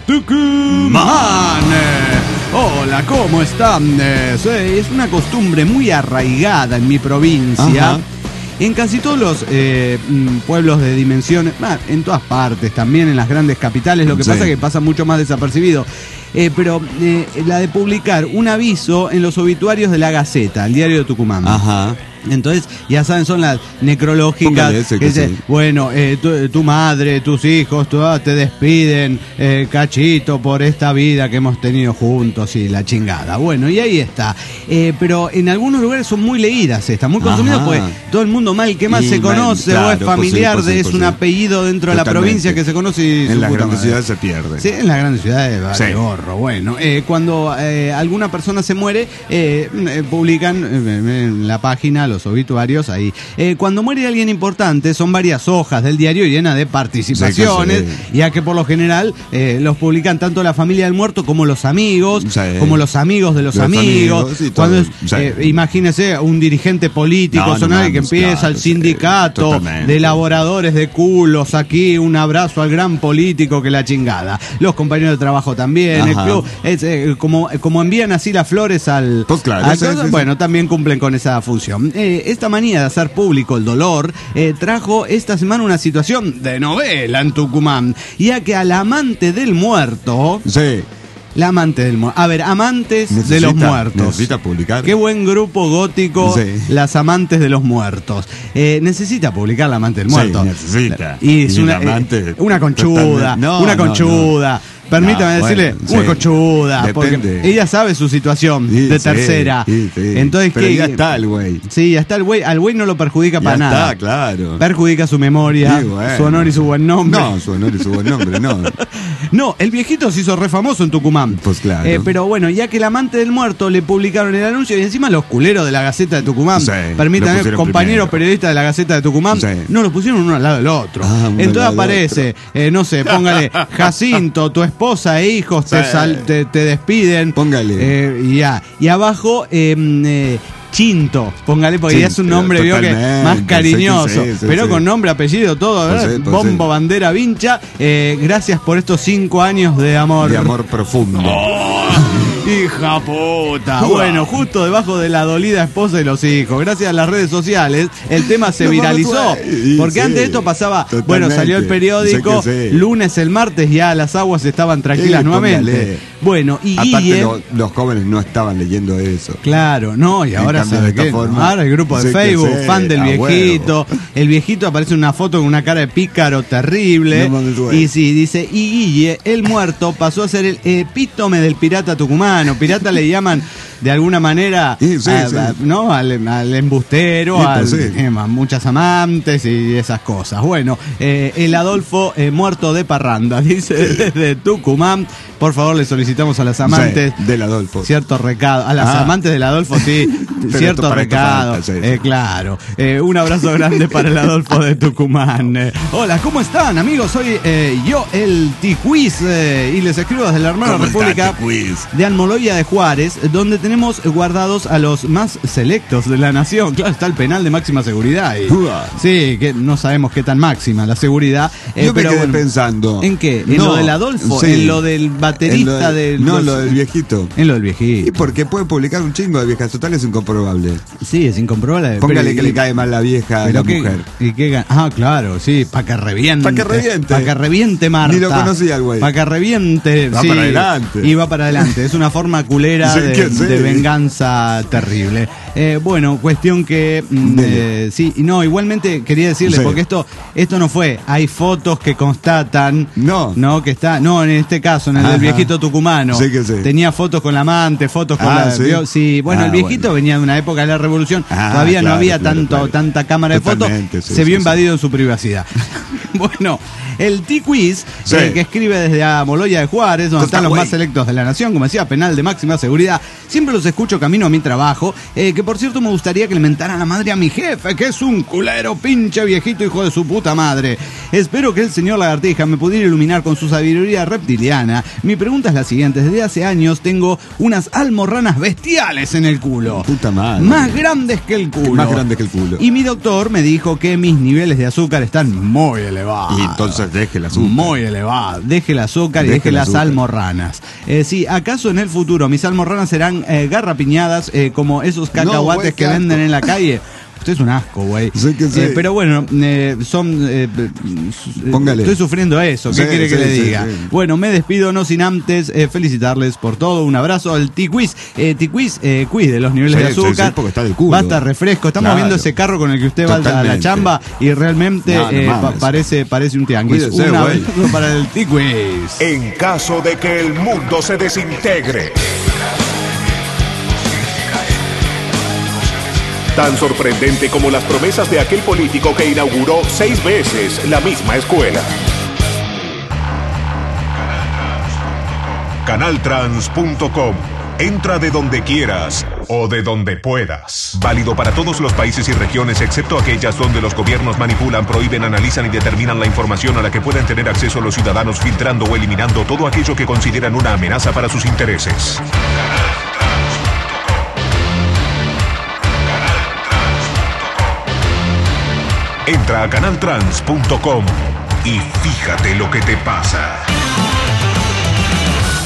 Speaker 8: Tucumán. Eh, Hola, ¿cómo están? Eh, sí, es una costumbre muy arraigada en mi provincia.
Speaker 3: Ajá.
Speaker 8: En casi todos los eh, mm, pueblos de dimensiones, bah, en todas partes, también en las grandes capitales, lo que
Speaker 3: Sí.
Speaker 8: pasa es que pasa mucho más desapercibido. Eh, pero eh, la de publicar un aviso en los obituarios de la Gaceta, el diario de Tucumán.
Speaker 3: Ajá.
Speaker 8: Entonces, ya saben, son las necrológicas
Speaker 3: Póngale ese
Speaker 8: que
Speaker 3: que
Speaker 8: dice,
Speaker 3: sí.
Speaker 8: bueno, eh, tu, tu madre, tus hijos, tu- ah, te despiden, eh, cachito, por esta vida que hemos tenido juntos y la chingada. Bueno, y ahí está. Eh, pero en algunos lugares son muy leídas estas, muy consumidas,
Speaker 3: Ajá.
Speaker 8: porque todo el mundo mal que más
Speaker 3: Y
Speaker 8: se
Speaker 3: mal,
Speaker 8: conoce o
Speaker 3: claro,
Speaker 8: es
Speaker 3: pues sí,
Speaker 8: familiar,
Speaker 3: pues sí,
Speaker 8: de, es
Speaker 3: pues
Speaker 8: un
Speaker 3: sí.
Speaker 8: apellido dentro de la
Speaker 3: Totalmente.
Speaker 8: provincia que se conoce y su
Speaker 3: En las
Speaker 8: puta
Speaker 3: grandes
Speaker 8: madre.
Speaker 3: ciudades se pierde.
Speaker 8: Sí, en las grandes ciudades, vale,
Speaker 3: Sí.
Speaker 8: gorro. Bueno, eh, cuando eh, alguna persona se muere, eh, eh, publican eh, en la página los obituarios ahí. Eh, cuando muere alguien importante, son varias hojas del diario llenas de participaciones,
Speaker 3: Sí, que
Speaker 8: ya que por lo general eh, los publican tanto la familia del muerto como los amigos,
Speaker 3: Sí.
Speaker 8: como los amigos de los,
Speaker 3: Los
Speaker 8: amigos.
Speaker 3: amigos y
Speaker 8: Cuando es,
Speaker 3: todo. Sí.
Speaker 8: eh, imagínese un dirigente político,
Speaker 3: No, no
Speaker 8: son alguien que
Speaker 3: mames,
Speaker 8: empieza
Speaker 3: claro,
Speaker 8: el
Speaker 3: sí,
Speaker 8: sindicato
Speaker 3: totalmente.
Speaker 8: de elaboradores de culos, aquí un abrazo al gran político que la chingada. Los compañeros de trabajo también, el
Speaker 3: Ajá.
Speaker 8: club, es, eh, como, como envían así las flores al...
Speaker 3: Pues claro,
Speaker 8: al
Speaker 3: sí,
Speaker 8: cosa,
Speaker 3: sí, sí.
Speaker 8: bueno, también cumplen con esa función. Eh, esta manía de hacer público el dolor eh, trajo esta semana una situación de novela en Tucumán, ya que al amante del muerto...
Speaker 3: Sí.
Speaker 8: La amante del muerto. A ver, amantes de
Speaker 3: Necesita-
Speaker 8: los muertos.
Speaker 3: necesita publicar.
Speaker 8: Qué buen grupo gótico,
Speaker 3: Sí.
Speaker 8: las amantes de los muertos. Eh, necesita publicar la amante del
Speaker 3: Sí,
Speaker 8: muerto.
Speaker 3: necesita.
Speaker 8: Y es
Speaker 3: Y
Speaker 8: una,
Speaker 3: la amante,
Speaker 8: eh, una conchuda,
Speaker 3: totalmente. No,
Speaker 8: una
Speaker 3: no,
Speaker 8: conchuda. permítame
Speaker 3: No,
Speaker 8: decirle,
Speaker 3: bueno,
Speaker 8: muy
Speaker 3: sí.
Speaker 8: cochuda, porque
Speaker 3: Depende.
Speaker 8: ella sabe su situación
Speaker 3: Sí,
Speaker 8: de
Speaker 3: sí,
Speaker 8: tercera.
Speaker 3: sí, sí.
Speaker 8: Entonces,
Speaker 3: Pero
Speaker 8: ¿qué?
Speaker 3: ya está el güey.
Speaker 8: Sí, ya está el güey. Al güey no lo perjudica para
Speaker 3: Ya
Speaker 8: nada.
Speaker 3: está, claro.
Speaker 8: Perjudica su memoria,
Speaker 3: Sí, bueno.
Speaker 8: su honor y su buen nombre.
Speaker 3: No, su honor y su buen nombre, no.
Speaker 8: No, el viejito se hizo re famoso en Tucumán.
Speaker 3: Pues claro.
Speaker 8: Eh, pero bueno, ya que el amante del muerto le publicaron el anuncio y encima los culeros de la Gaceta de Tucumán,
Speaker 3: Sí, lo
Speaker 8: permítanme,
Speaker 3: pusieron
Speaker 8: compañeros
Speaker 3: primero.
Speaker 8: periodistas de la Gaceta de Tucumán,
Speaker 3: Sí.
Speaker 8: no los pusieron uno al lado del otro.
Speaker 3: Ah, uno al
Speaker 8: Entonces
Speaker 3: lado del
Speaker 8: aparece, eh, no sé, póngale Jacinto, tu esposa e hijos te,
Speaker 3: Sí.
Speaker 8: sal- te, te despiden.
Speaker 3: Póngale.
Speaker 8: Eh, y ya. Y abajo, eh, eh, Chinto, póngale, porque ya es un
Speaker 3: Chinto,
Speaker 8: nombre, vio que
Speaker 3: totalmente,
Speaker 8: más
Speaker 3: sí,
Speaker 8: cariñoso,
Speaker 3: sí, sí,
Speaker 8: pero
Speaker 3: sí.
Speaker 8: con nombre, apellido, todo,
Speaker 3: Pues
Speaker 8: ¿verdad?
Speaker 3: sí, pues
Speaker 8: Bombo,
Speaker 3: sí.
Speaker 8: bandera, vincha. Eh, gracias por estos cinco años de amor.
Speaker 3: De amor profundo.
Speaker 8: Hija puta. Bueno, justo debajo de la dolida esposa y los hijos. Gracias a las redes sociales, el tema se
Speaker 3: No,
Speaker 8: viralizó.
Speaker 3: sí,
Speaker 8: Porque
Speaker 3: sí,
Speaker 8: antes esto pasaba,
Speaker 3: totalmente.
Speaker 8: bueno, salió el periódico,
Speaker 3: Sé que sí.
Speaker 8: lunes, el martes, ya las aguas estaban tranquilas
Speaker 3: Sí,
Speaker 8: nuevamente.
Speaker 3: póngale.
Speaker 8: Bueno, y
Speaker 3: Aparte,
Speaker 8: Guille,
Speaker 3: lo- los jóvenes no estaban leyendo eso.
Speaker 8: claro, no, y
Speaker 3: En
Speaker 8: ahora
Speaker 3: cambio,
Speaker 8: sabe
Speaker 3: de esta
Speaker 8: qué, ¿no?
Speaker 3: forma,
Speaker 8: Ahora el grupo de
Speaker 3: sí que
Speaker 8: Facebook,
Speaker 3: sí,
Speaker 8: fan del
Speaker 3: a
Speaker 8: viejito. El viejito aparece en una foto con una cara de pícaro terrible.
Speaker 3: No mames, güey.
Speaker 8: Y sí, dice, y Guille, el muerto, pasó a ser el epítome del pirata tucumano. Pirata le llaman de alguna manera
Speaker 3: Sí, sí,
Speaker 8: a-
Speaker 3: sí.
Speaker 8: a- ¿no? al, al embustero,
Speaker 3: Sí,
Speaker 8: al,
Speaker 3: pues sí.
Speaker 8: eh, a muchas amantes y esas cosas. Bueno, eh, el Adolfo eh, muerto de parranda, dice desde Tucumán. Por favor, le solicitamos a las amantes
Speaker 3: Sí, del Adolfo.
Speaker 8: cierto recado. A las
Speaker 3: Ah.
Speaker 8: amantes del Adolfo, sí,
Speaker 3: Pero
Speaker 8: cierto
Speaker 3: esto para esto
Speaker 8: recado.
Speaker 3: falta, sí,
Speaker 8: Eh,
Speaker 3: sí.
Speaker 8: claro. Eh, un abrazo grande para el Adolfo de Tucumán. Eh, hola, ¿cómo están, amigos? Soy eh, yo, el Tijuiz, eh, y les escribo desde la hermana
Speaker 3: ¿Cómo está,
Speaker 8: República
Speaker 3: Tijuiz?
Speaker 8: de Almoloya de Juárez, donde tenemos guardados a los más selectos de la nación. Claro, está el penal de máxima seguridad. Y,
Speaker 3: Uah.
Speaker 8: sí, que no sabemos qué tan máxima la seguridad. eh,
Speaker 3: Yo me
Speaker 8: pero
Speaker 3: quedé
Speaker 8: bueno,
Speaker 3: pensando.
Speaker 8: ¿en qué? ¿En
Speaker 3: No,
Speaker 8: lo del Adolfo?
Speaker 3: sí.
Speaker 8: ¿En lo del baterista
Speaker 3: En lo de-
Speaker 8: del.?
Speaker 3: No, lo del viejito.
Speaker 8: En lo del
Speaker 3: Y
Speaker 8: viejito.
Speaker 3: porque puede publicar un chingo de viejas, total es incomprobable.
Speaker 8: Sí, es incomprobable.
Speaker 3: Póngale
Speaker 8: pero-
Speaker 3: que le cae mal la vieja a
Speaker 8: pero
Speaker 3: la
Speaker 8: qué-
Speaker 3: mujer.
Speaker 8: ¿Y qué gan- Ah, claro, sí, para que reviente.
Speaker 3: Pa' que reviente.
Speaker 8: Para que reviente, Marta.
Speaker 3: Ni lo conocía el güey.
Speaker 8: Para que reviente.
Speaker 3: Va
Speaker 8: sí,
Speaker 3: para adelante.
Speaker 8: Y va para adelante. Es una forma culera
Speaker 3: Sí,
Speaker 8: de,
Speaker 3: que sí.
Speaker 8: de venganza terrible. Eh, bueno, cuestión que. mm,
Speaker 3: Dele.
Speaker 8: eh, sí, y no, igualmente quería decirle,
Speaker 3: Sí.
Speaker 8: porque esto esto no fue. Hay fotos que constatan.
Speaker 3: No.
Speaker 8: No, que está. No, en este caso, en el
Speaker 3: Ajá.
Speaker 8: del viejito tucumano.
Speaker 3: Sí que sí.
Speaker 8: Tenía fotos con la amante, fotos con
Speaker 3: Ah,
Speaker 8: la.
Speaker 3: ¿sí?
Speaker 8: vio- sí, bueno,
Speaker 3: Ah,
Speaker 8: el viejito
Speaker 3: bueno.
Speaker 8: venía de una época de la revolución.
Speaker 3: Ah,
Speaker 8: Todavía no
Speaker 3: claro,
Speaker 8: había
Speaker 3: claro,
Speaker 8: tanto,
Speaker 3: claro.
Speaker 8: tanta cámara de fotos.
Speaker 3: Totalmente, sí,
Speaker 8: Se vio
Speaker 3: sí,
Speaker 8: invadido en su privacidad. Bueno, el T-Quiz,
Speaker 3: Sí.
Speaker 8: eh, que escribe desde Amoloya de Juárez, donde
Speaker 3: Costa
Speaker 8: están los
Speaker 3: Güey.
Speaker 8: más selectos de la nación, como decía, penal de máxima seguridad. Siempre los escucho camino a mi trabajo, eh, que por cierto me gustaría que le mentaran la madre a mi jefe, que es un culero, pinche viejito hijo de su puta madre. Espero que el señor Lagartija me pudiera iluminar con su sabiduría reptiliana. Mi pregunta es la siguiente: desde hace años tengo unas almorranas bestiales en el culo.
Speaker 3: Puta madre.
Speaker 8: Más grandes que el culo.
Speaker 3: Más grandes que el culo.
Speaker 8: Y mi doctor me dijo que mis niveles de azúcar están muy elevados.
Speaker 3: Y entonces deje el azúcar.
Speaker 8: Muy elevado. Deje el azúcar y
Speaker 3: Deje
Speaker 8: deje
Speaker 3: el
Speaker 8: las
Speaker 3: azúcar.
Speaker 8: almorranas. Eh, sí, ¿acaso en el futuro mis almorranas serán eh, garrapiñadas eh, como esos cacahuates
Speaker 3: güey, qué
Speaker 8: que venden
Speaker 3: asco.
Speaker 8: en la calle? Usted es un asco, güey.
Speaker 3: Sí que sí.
Speaker 8: Eh, pero bueno, eh, son. eh, eh,
Speaker 3: Póngale.
Speaker 8: Estoy sufriendo eso. ¿Qué
Speaker 3: Sí,
Speaker 8: quiere que
Speaker 3: sí,
Speaker 8: le
Speaker 3: sí,
Speaker 8: diga?
Speaker 3: sí.
Speaker 8: Bueno, me despido, no sin antes eh, felicitarles por todo. Un abrazo al T-Quiz. Eh, T-Quiz, eh, cuide los niveles
Speaker 3: Sí,
Speaker 8: de
Speaker 3: sí,
Speaker 8: azúcar.
Speaker 3: sí, porque está del culo.
Speaker 8: Basta refresco. Estamos
Speaker 3: Claro.
Speaker 8: viendo ese carro con el que usted va a la
Speaker 3: Totalmente.
Speaker 8: chamba y realmente
Speaker 3: No, no
Speaker 8: eh, pa-
Speaker 3: mames.
Speaker 8: parece, parece un tianguis.
Speaker 3: Cuídese,
Speaker 8: Un
Speaker 3: güey.
Speaker 8: abrazo para el T-Quiz.
Speaker 1: En caso de que el mundo se desintegre,
Speaker 6: Tan sorprendente como las promesas de aquel político que inauguró seis veces la misma escuela.
Speaker 1: canaltrans punto com. Entra de donde quieras o de donde puedas. Válido para todos los países y regiones, excepto aquellas donde los gobiernos manipulan, prohíben, analizan y determinan la información a la que pueden tener acceso los ciudadanos, filtrando o eliminando todo aquello que consideran una amenaza para sus intereses. Entra a canaltrans punto com y fíjate lo que te pasa.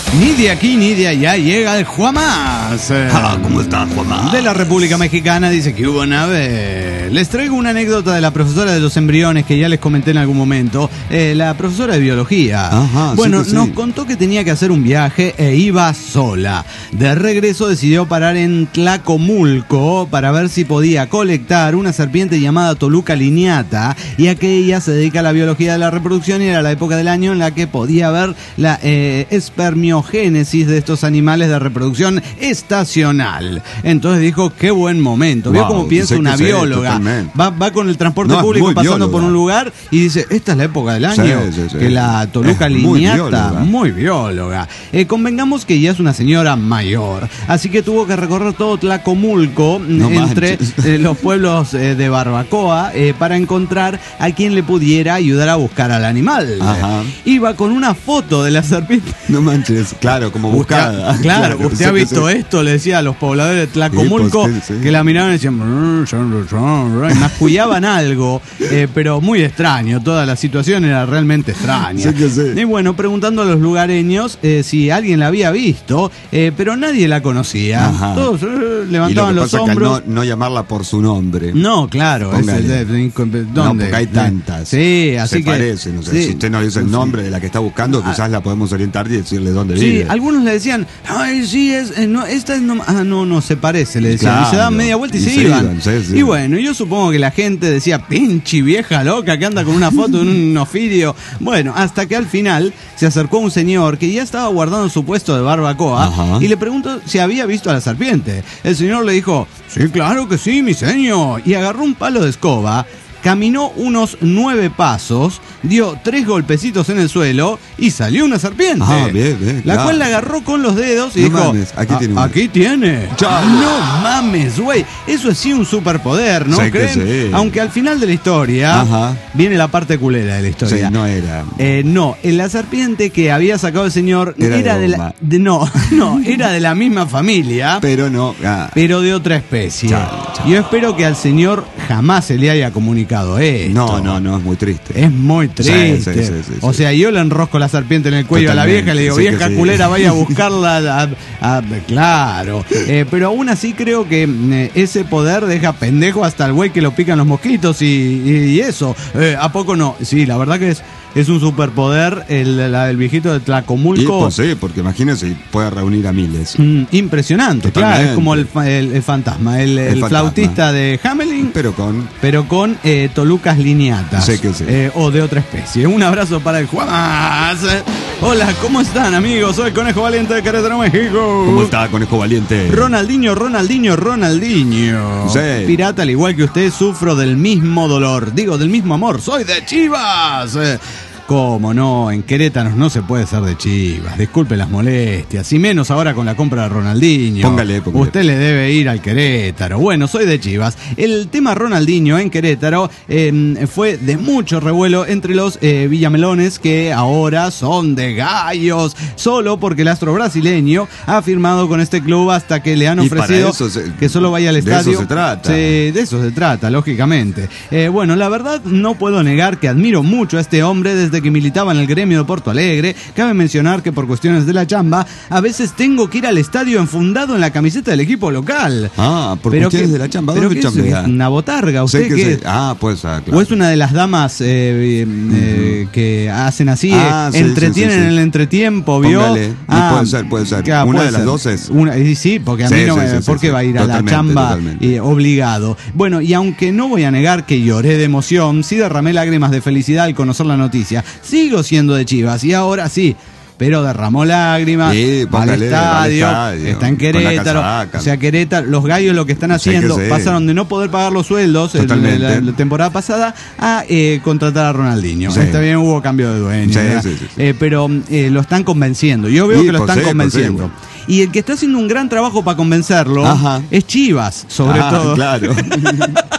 Speaker 8: Ni de aquí ni de allá llega el Juamás.
Speaker 3: Ah, ¿cómo está, Juamás?
Speaker 8: De la República Mexicana, dice que hubo nave. Les traigo una anécdota de la profesora de los embriones que ya les comenté en algún momento. Eh, la profesora de biología.
Speaker 3: Ajá,
Speaker 8: bueno,
Speaker 3: sí que
Speaker 8: nos
Speaker 3: sí.
Speaker 8: contó que tenía que hacer un viaje e iba sola. De regreso decidió parar en Tlacomulco para ver si podía colectar una serpiente llamada Toluca lineata, y a que ella se dedica a la biología de la reproducción y era la época del año en la que podía ver la eh, espermiogénesis de estos animales de reproducción estacional. Entonces dijo, qué buen momento. Vio
Speaker 3: Wow,
Speaker 8: cómo piensa
Speaker 3: sé
Speaker 8: una
Speaker 3: que sé,
Speaker 8: bióloga.
Speaker 3: totalmente.
Speaker 8: Va, va con el transporte
Speaker 3: No, es
Speaker 8: público
Speaker 3: muy
Speaker 8: pasando
Speaker 3: bióloga.
Speaker 8: por un lugar y dice, esta es la época del año.
Speaker 3: Sí, sí, sí.
Speaker 8: Que la Toluca
Speaker 3: Es muy
Speaker 8: lineata,
Speaker 3: bióloga.
Speaker 8: muy bióloga. Eh, convengamos que ella es una señora mayor, así que tuvo que recorrer todo Tlacomulco
Speaker 3: No
Speaker 8: entre
Speaker 3: manches.
Speaker 8: eh, los pueblos eh, de Barbacoa eh, para encontrar a quien le pudiera ayudar a buscar al animal.
Speaker 3: Ajá.
Speaker 8: Iba con una foto de la serpiente.
Speaker 3: No manches, claro, como
Speaker 8: Usted ha-
Speaker 3: buscada.
Speaker 8: claro, usted
Speaker 3: sé
Speaker 8: ha
Speaker 3: que
Speaker 8: visto
Speaker 3: sé.
Speaker 8: esto, le decía a los pobladores de Tlacomulco,
Speaker 3: Sí, pues, sí, sí.
Speaker 8: que la miraban y decían, "Mm, son- son- son", y mascullaban algo, eh, pero muy extraño, toda la situación era realmente extraña.
Speaker 3: Sí que sí.
Speaker 8: Y bueno, preguntando a los lugareños eh, si alguien la había visto, eh, pero nadie la conocía.
Speaker 3: Ajá.
Speaker 8: Todos eh,
Speaker 3: Y lo
Speaker 8: levantaban
Speaker 3: que
Speaker 8: los
Speaker 3: pasa es que al
Speaker 8: hombros.
Speaker 3: no, no llamarla por su nombre.
Speaker 8: No, claro. es
Speaker 3: Póngale.
Speaker 8: el de- de- de-
Speaker 3: No,
Speaker 8: ¿dónde?
Speaker 3: porque hay tantas.
Speaker 8: Sí, así
Speaker 3: Se
Speaker 8: que.
Speaker 3: parecen, o sea,
Speaker 8: sí.
Speaker 3: si usted no dice el nombre de la que está buscando,
Speaker 8: Ah.
Speaker 3: quizás la podemos orientar y decirle dónde
Speaker 8: Sí,
Speaker 3: vive.
Speaker 8: algunos le decían, ay, sí, es, eh, no, esta es no, ah, no, no, se parece, le decían.
Speaker 3: Claro.
Speaker 8: Y se daban media vuelta y,
Speaker 3: Y
Speaker 8: se,
Speaker 3: se
Speaker 8: iban.
Speaker 3: iban, sí, sí.
Speaker 8: Y bueno, yo supongo que la gente decía, pinche vieja loca que anda con una foto en un ofidio. Bueno, hasta que al final se acercó un señor que ya estaba guardando su puesto de barbacoa.
Speaker 3: Ajá.
Speaker 8: Y le preguntó si había visto a la serpiente. El señor le dijo, sí, claro que sí, mi señor. Y agarró un palo de escoba, caminó unos nueve pasos, dio tres golpecitos en el suelo y salió una serpiente.
Speaker 3: Ah, bien, bien,
Speaker 8: La
Speaker 3: claro.
Speaker 8: cual la agarró con los dedos y
Speaker 3: No
Speaker 8: dijo,
Speaker 3: mames, aquí
Speaker 8: "A-
Speaker 3: tiene una".
Speaker 8: aquí tiene.
Speaker 3: Chao.
Speaker 8: No mames, güey. Eso es sí un superpoder, ¿no
Speaker 3: Sé que
Speaker 8: creen?
Speaker 3: sí.
Speaker 8: Aunque al final de la historia
Speaker 3: Ajá.
Speaker 8: viene la parte culera de la
Speaker 3: Sí,
Speaker 8: historia.
Speaker 3: no era.
Speaker 8: Eh, no, eh, la serpiente que había sacado el señor
Speaker 3: Era
Speaker 8: era,
Speaker 3: de
Speaker 8: de, la,
Speaker 3: goma.
Speaker 8: de- no, no, era de la misma familia,
Speaker 3: Pero no. Ah,
Speaker 8: pero de otra especie.
Speaker 3: Chale, chale.
Speaker 8: Yo espero que al señor jamás se le haya comunicado esto.
Speaker 3: no, no, no, es muy triste.
Speaker 8: Es muy triste.
Speaker 3: Sí, sí, sí, sí,
Speaker 8: o
Speaker 3: sí.
Speaker 8: sea, yo le enrosco la serpiente en el cuello a la
Speaker 3: Totalmente,
Speaker 8: vieja y le digo,
Speaker 3: sí que
Speaker 8: vieja
Speaker 3: sí.
Speaker 8: culera, vaya a buscarla. a- a- claro. Eh, pero aún así creo que eh, ese poder deja pendejo hasta el güey que lo pican los mosquitos y, y- y eso. Eh, ¿A poco no? Sí, la verdad que es, es un superpoder el, la del viejito de
Speaker 3: Y
Speaker 8: Tlacomulco.
Speaker 3: pues sí, porque imagínese, puede reunir a miles.
Speaker 8: Mm, impresionante, claro.
Speaker 3: Totalmente.
Speaker 8: Es como el, fa- el- el fantasma, el, el
Speaker 3: fantasma.
Speaker 8: flautista de Hamelin.
Speaker 3: Pero con.
Speaker 8: Pero con eh, tolucas lineatas.
Speaker 3: Sé que sí.
Speaker 8: Eh, o de otra especie. Un abrazo para el Juanás. Hola, ¿cómo están, amigos? Soy el Conejo Valiente de Querétaro, México.
Speaker 3: ¿Cómo está, Conejo Valiente?
Speaker 8: Ronaldinho, Ronaldinho, Ronaldinho.
Speaker 3: Sí.
Speaker 8: Pirata, al igual que usted, sufro del mismo dolor. Digo, del mismo amor. Soy de Chivas. Eh, ¿Cómo no? En Querétaro no se puede ser de Chivas. Disculpe las molestias. Y menos ahora con la compra de Ronaldinho.
Speaker 3: Póngale, póngale.
Speaker 8: Usted le debe ir al Querétaro. Bueno, soy de Chivas. El tema Ronaldinho en Querétaro eh, fue de mucho revuelo entre los eh, villamelones que ahora son de gallos. Solo porque el astro brasileño ha firmado con este club hasta que le han
Speaker 3: Y para
Speaker 8: ofrecido
Speaker 3: eso se-
Speaker 8: que solo vaya al
Speaker 3: de
Speaker 8: estadio.
Speaker 3: eso se trata.
Speaker 8: Sí, de eso se trata, lógicamente. Eh, bueno, la verdad no puedo negar que admiro mucho a este hombre desde que militaba en el gremio de Porto Alegre. Cabe mencionar que por cuestiones de la chamba, a veces tengo que ir al estadio enfundado en la camiseta del equipo local.
Speaker 3: Ah, por
Speaker 8: Pero
Speaker 3: cuestiones
Speaker 8: que-
Speaker 3: de la chamba.
Speaker 8: pero
Speaker 3: ¿Dónde
Speaker 8: que es
Speaker 3: chambea?
Speaker 8: una botarga,
Speaker 3: Sé
Speaker 8: ¿usted
Speaker 3: que
Speaker 8: qué?
Speaker 3: sé. Ah, pues, ah, claro.
Speaker 8: ¿O es una de las damas eh, eh, que hacen así,
Speaker 3: Ah,
Speaker 8: eh,
Speaker 3: sí,
Speaker 8: entretienen
Speaker 3: sí, sí, sí.
Speaker 8: el entretiempo, ¿vio?
Speaker 3: Póngale. Y puede ser, puede ser.
Speaker 8: claro,
Speaker 3: Una
Speaker 8: puede
Speaker 3: de las
Speaker 8: ser.
Speaker 3: dos es.
Speaker 8: Una, y sí, porque a mí
Speaker 3: Sí,
Speaker 8: no
Speaker 3: sí,
Speaker 8: me...
Speaker 3: sí,
Speaker 8: ¿Por
Speaker 3: sí,
Speaker 8: qué va a ir a la
Speaker 3: totalmente,
Speaker 8: chamba
Speaker 3: totalmente.
Speaker 8: eh, obligado? Bueno, y aunque no voy a negar que lloré de emoción, sí derramé lágrimas de felicidad al conocer la noticia. Sigo siendo de Chivas y ahora sí, pero derramó lágrimas,
Speaker 3: Sí,
Speaker 8: va al
Speaker 3: póngale, va al
Speaker 8: estadio,
Speaker 3: estadio,
Speaker 8: está en
Speaker 3: con la
Speaker 8: Querétaro.
Speaker 3: casaca.
Speaker 8: O sea, Querétaro, los gallos lo que están
Speaker 3: Sé que
Speaker 8: haciendo,
Speaker 3: sí.
Speaker 8: pasaron de no poder pagar los sueldos el-
Speaker 3: Totalmente.
Speaker 8: la, la temporada pasada a eh, contratar a Ronaldinho.
Speaker 3: Sí.
Speaker 8: Está bien, hubo cambio de dueño,
Speaker 3: Sí,
Speaker 8: ¿verdad?
Speaker 3: sí, sí, sí.
Speaker 8: Eh, pero eh, lo están convenciendo. Yo veo
Speaker 3: Sí,
Speaker 8: que lo
Speaker 3: pues
Speaker 8: están
Speaker 3: sí, pues sí,
Speaker 8: convenciendo.
Speaker 3: güey.
Speaker 8: Y el que está haciendo un gran trabajo para convencerlo
Speaker 3: Ajá.
Speaker 8: es Chivas, sobre
Speaker 3: Ah,
Speaker 8: todo.
Speaker 3: claro.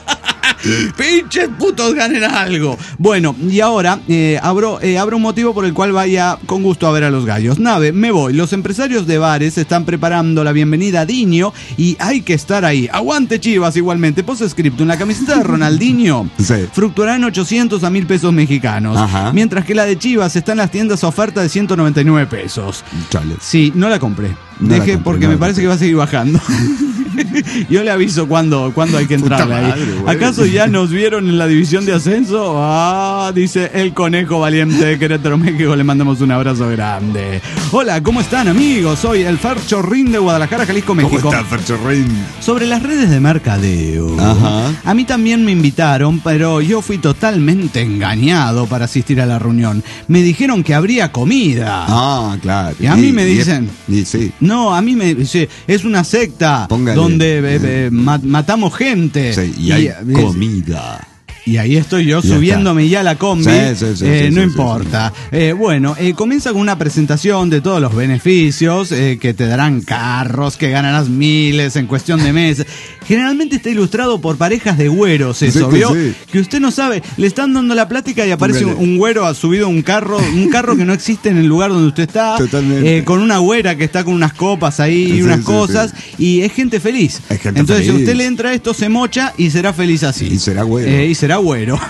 Speaker 8: Pinches putos, ganen algo. Bueno, y ahora eh, abro, eh, abro un motivo por el cual vaya con gusto a ver a los gallos. Nave, me voy. Los empresarios de bares están preparando la bienvenida a Diño y hay que estar ahí. Aguante Chivas igualmente. Postscriptum, la camiseta de Ronaldinho
Speaker 3: Sí.
Speaker 8: fluctuará en ochocientos a mil pesos mexicanos.
Speaker 3: Ajá.
Speaker 8: Mientras que la de Chivas está en las tiendas a oferta de ciento noventa y nueve pesos.
Speaker 3: Chale.
Speaker 8: Sí, no la compré.
Speaker 3: No la
Speaker 8: Dejé
Speaker 3: compré,
Speaker 8: porque
Speaker 3: no
Speaker 8: me
Speaker 3: la
Speaker 8: parece
Speaker 3: compré.
Speaker 8: que va a seguir bajando. Yo le aviso cuando, cuando hay que entrarle
Speaker 3: Puta
Speaker 8: ahí.
Speaker 3: madre, güey.
Speaker 8: ¿Acaso ya nos vieron en la división de ascenso? Ah, dice el conejo valiente de Querétaro, México. Le mandamos un abrazo grande. Hola, ¿cómo están, amigos? Soy el Ferchorrín de Guadalajara, Jalisco, México.
Speaker 3: ¿Cómo está, Ferchorrín?
Speaker 8: Sobre las redes de mercadeo.
Speaker 3: Ajá.
Speaker 8: A mí también me invitaron, pero yo fui totalmente engañado para asistir a la reunión. Me dijeron que habría comida.
Speaker 3: Ah, claro.
Speaker 8: Y a mí me dicen-
Speaker 3: Y, sí.
Speaker 8: No, a mí me dice, es una secta
Speaker 3: Póngale.
Speaker 8: donde eh, eh, ma- matamos gente.
Speaker 3: Sí, y hay
Speaker 8: eh,
Speaker 3: comida.
Speaker 8: Y ahí estoy yo
Speaker 3: Ya
Speaker 8: subiéndome ya a la combi.
Speaker 3: Sí, sí, sí,
Speaker 8: eh,
Speaker 3: sí,
Speaker 8: no
Speaker 3: sí,
Speaker 8: importa. Eh, bueno, eh, comienza con una presentación de todos los beneficios eh, que te darán carros, que ganarás miles en cuestión de meses. Generalmente está ilustrado por parejas de güeros, eso,
Speaker 3: Sí, que
Speaker 8: ¿vio?
Speaker 3: sí.
Speaker 8: Que usted no sabe, le están dando la plática y aparece un,
Speaker 3: Póngale.
Speaker 8: un güero ha subido a un carro, un carro que no existe en el lugar donde usted está.
Speaker 3: Totalmente.
Speaker 8: eh, con una güera que está con unas copas ahí y
Speaker 3: Sí,
Speaker 8: unas
Speaker 3: sí,
Speaker 8: cosas. Y es gente feliz.
Speaker 3: Es gente
Speaker 8: Entonces, si
Speaker 3: feliz.
Speaker 8: usted le entra a esto, se mocha y será feliz así.
Speaker 3: Y será güero.
Speaker 8: Eh, y será güero.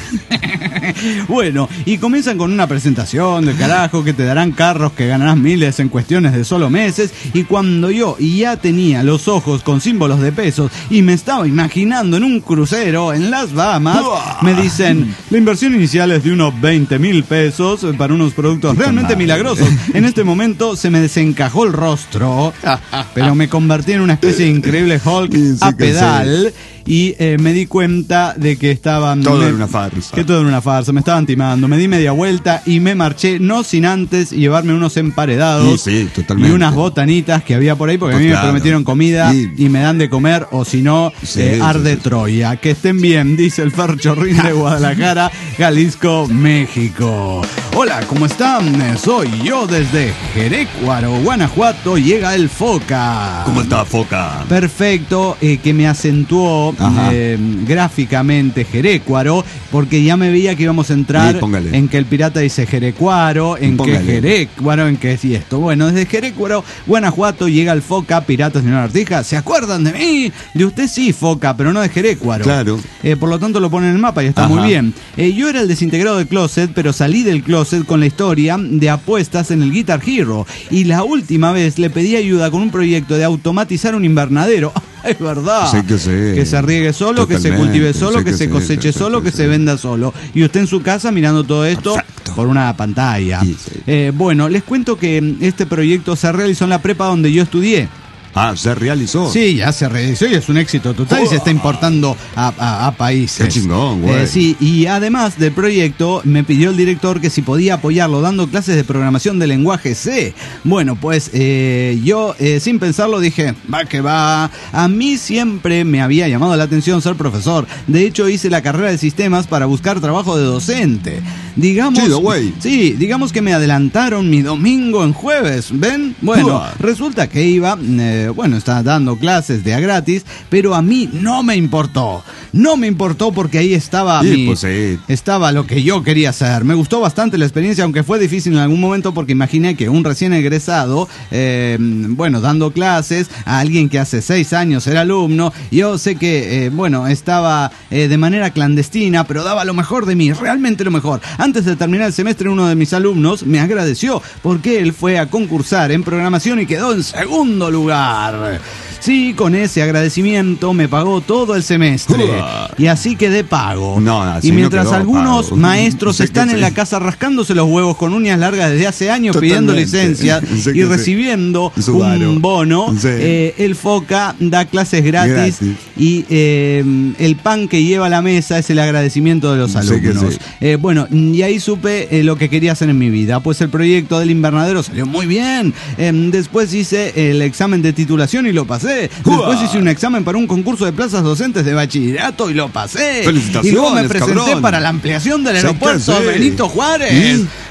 Speaker 8: Bueno, y comienzan con una presentación de carajo que te darán carros que ganarás miles en cuestiones de solo meses. Y cuando yo ya tenía los ojos con símbolos de pesos y me estaba imaginando en un crucero en las Bahamas, me dicen, la inversión inicial es de unos veinte mil pesos para unos productos
Speaker 3: Puta
Speaker 8: realmente
Speaker 3: madre.
Speaker 8: milagrosos. En este momento se me desencajó el rostro, pero me convertí en una especie de increíble Hulk
Speaker 3: Sí, sí
Speaker 8: a
Speaker 3: que
Speaker 8: pedal. Y eh, me di cuenta de que estaban...
Speaker 3: Todo
Speaker 8: me-
Speaker 3: era una farsa.
Speaker 8: Que todo era una farsa, me estaban timando. Me di media vuelta y me marché, no sin antes llevarme unos emparedados.
Speaker 3: Sí, sí, totalmente.
Speaker 8: Y unas botanitas que había por ahí, porque
Speaker 3: Pues
Speaker 8: a mí
Speaker 3: claro.
Speaker 8: me prometieron comida
Speaker 3: Sí.
Speaker 8: y me dan de comer, o si no,
Speaker 3: Sí,
Speaker 8: eh,
Speaker 3: sí,
Speaker 8: arde
Speaker 3: sí, sí.
Speaker 8: Troya. Que estén bien, dice el Ferchorrín de Guadalajara, Jalisco, México. Hola, ¿cómo están? Eh, Soy yo desde Jerecuaro, Guanajuato. Llega el Foca.
Speaker 3: ¿Cómo está, Foca?
Speaker 8: Perfecto, eh, que me acentuó
Speaker 3: Ajá.
Speaker 8: eh, gráficamente Jerecuaro, porque ya me veía que íbamos a entrar
Speaker 3: Sí, póngale.
Speaker 8: en que el pirata dice Jerecuaro, en
Speaker 3: Póngale.
Speaker 8: que Jerecuaro, en que sí esto. Bueno, desde Jerecuaro, Guanajuato, llega el Foca, pirata señor Artija. ¿Se acuerdan de mí? De usted sí, Foca, pero no de Jerecuaro.
Speaker 3: Claro.
Speaker 8: Eh, por lo tanto lo ponen en el mapa y está
Speaker 3: Ajá.
Speaker 8: muy bien. Eh, yo era el desintegrado del closet, pero salí del closet con la historia de apuestas en el Guitar Hero. Y la última vez le pedí ayuda con un proyecto de automatizar un invernadero. Es verdad.
Speaker 3: Sí que sí.
Speaker 8: Que se riegue solo, que se
Speaker 3: Totalmente.
Speaker 8: cultive solo,
Speaker 3: Sí
Speaker 8: que
Speaker 3: que
Speaker 8: se
Speaker 3: sí,
Speaker 8: coseche
Speaker 3: sí, sí,
Speaker 8: solo,
Speaker 3: sí,
Speaker 8: que
Speaker 3: sí.
Speaker 8: se venda solo. Y usted en su casa mirando todo esto
Speaker 3: Perfecto.
Speaker 8: por una pantalla.
Speaker 3: Sí, sí.
Speaker 8: Eh, bueno, les cuento que este proyecto se realizó en la prepa donde yo estudié.
Speaker 3: Ah, se realizó.
Speaker 8: Sí, ya se realizó y es un éxito total y se está importando a, a- a países.
Speaker 3: Qué chingón, güey.
Speaker 8: Eh, sí, y además del proyecto, me pidió el director que si podía apoyarlo dando clases de programación de lenguaje C. Bueno, pues eh, yo, eh, sin pensarlo, dije, va que va. A mí siempre me había llamado la atención ser profesor. De hecho, hice la carrera de sistemas para buscar trabajo de docente. Digamos,
Speaker 3: Chido, güey.
Speaker 8: sí, digamos que me adelantaron mi domingo en jueves. ¿Ven? Bueno,
Speaker 3: Uah.
Speaker 8: resulta que iba, eh, bueno, estaba dando clases de a gratis, pero a mí no me importó. No me importó porque ahí estaba
Speaker 3: Sí,
Speaker 8: mi,
Speaker 3: pues sí.
Speaker 8: estaba lo que yo quería hacer. Me gustó bastante la experiencia, aunque fue difícil en algún momento porque imaginé que un recién egresado, eh, bueno, dando clases a alguien que hace seis años era alumno, yo sé que, eh, bueno, estaba eh, de manera clandestina, pero daba lo mejor de mí, realmente lo mejor. Antes de terminar el semestre, uno de mis alumnos me agradeció porque él fue a concursar en programación y quedó en segundo lugar. Sí, con ese agradecimiento me pagó todo el semestre.
Speaker 3: Uah.
Speaker 8: Y así quedé pago.
Speaker 3: No, así
Speaker 8: y
Speaker 3: no
Speaker 8: mientras
Speaker 3: quedó
Speaker 8: algunos
Speaker 3: pago.
Speaker 8: maestros
Speaker 3: Sé que
Speaker 8: están en
Speaker 3: sí.
Speaker 8: la casa rascándose los huevos con uñas largas desde hace años pidiendo
Speaker 3: Totalmente.
Speaker 8: licencia
Speaker 3: Sé
Speaker 8: y
Speaker 3: que sí.
Speaker 8: recibiendo
Speaker 3: Su varo.
Speaker 8: un bono,
Speaker 3: Sí.
Speaker 8: eh, el Foca da clases gratis,
Speaker 3: Gratis.
Speaker 8: y eh, el pan que lleva a la mesa es el agradecimiento de los
Speaker 3: Sé que
Speaker 8: alumnos.
Speaker 3: sí.
Speaker 8: Eh, bueno, y ahí supe eh, lo que quería hacer en mi vida, pues el proyecto del invernadero salió muy bien. Eh, después hice el examen de titulación y lo pasé. Después
Speaker 3: ¡Uah!
Speaker 8: hice un examen para un concurso de plazas docentes de bachillerato y lo pasé.
Speaker 3: Felicitaciones,
Speaker 8: Y luego me presenté
Speaker 3: cabrón.
Speaker 8: para la ampliación del
Speaker 3: Sé que
Speaker 8: aeropuerto
Speaker 3: sí.
Speaker 8: Benito Juárez.
Speaker 3: ¿Y?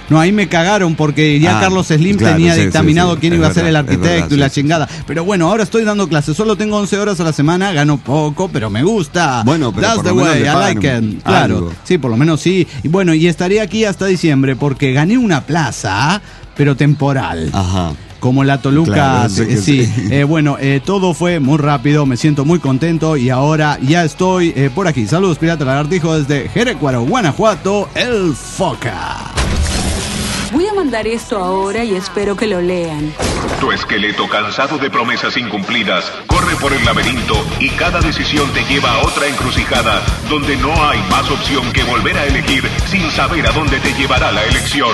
Speaker 8: No, ahí me cagaron porque ya
Speaker 3: Ah,
Speaker 8: Carlos Slim
Speaker 3: claro,
Speaker 8: tenía
Speaker 3: sí,
Speaker 8: dictaminado
Speaker 3: sí, sí.
Speaker 8: quién
Speaker 3: Es
Speaker 8: iba a ser
Speaker 3: verdad,
Speaker 8: el arquitecto
Speaker 3: es verdad,
Speaker 8: y la
Speaker 3: sí,
Speaker 8: chingada. Pero bueno, ahora estoy dando clases. Solo tengo once horas a la semana, gano poco, pero me gusta.
Speaker 3: Bueno, pero
Speaker 8: That's
Speaker 3: por
Speaker 8: the
Speaker 3: lo menos
Speaker 8: way,
Speaker 3: le
Speaker 8: I
Speaker 3: pagan
Speaker 8: like it. Claro,
Speaker 3: algo.
Speaker 8: sí, por lo menos sí. Y bueno, y estaré aquí hasta diciembre porque gané una plaza, pero temporal.
Speaker 3: Ajá.
Speaker 8: Como la Toluca,
Speaker 3: Claro, sé
Speaker 8: eh,
Speaker 3: que
Speaker 8: sí.
Speaker 3: sí.
Speaker 8: Eh, bueno, eh, todo fue muy rápido, me siento muy contento y ahora ya estoy eh, por aquí. Saludos, Pirata Lagartijo, desde Jerecuaro, Guanajuato, El Foca.
Speaker 9: Voy a mandar esto ahora y espero que lo lean.
Speaker 6: Tu esqueleto cansado de promesas incumplidas corre por el laberinto y cada decisión te lleva a otra encrucijada donde no hay más opción que volver a elegir sin saber a dónde te llevará la elección.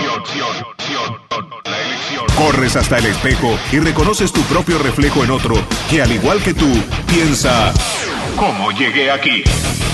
Speaker 6: Corres hasta el espejo y reconoces tu propio reflejo en otro que, al igual que tú, piensa: ¿cómo llegué aquí?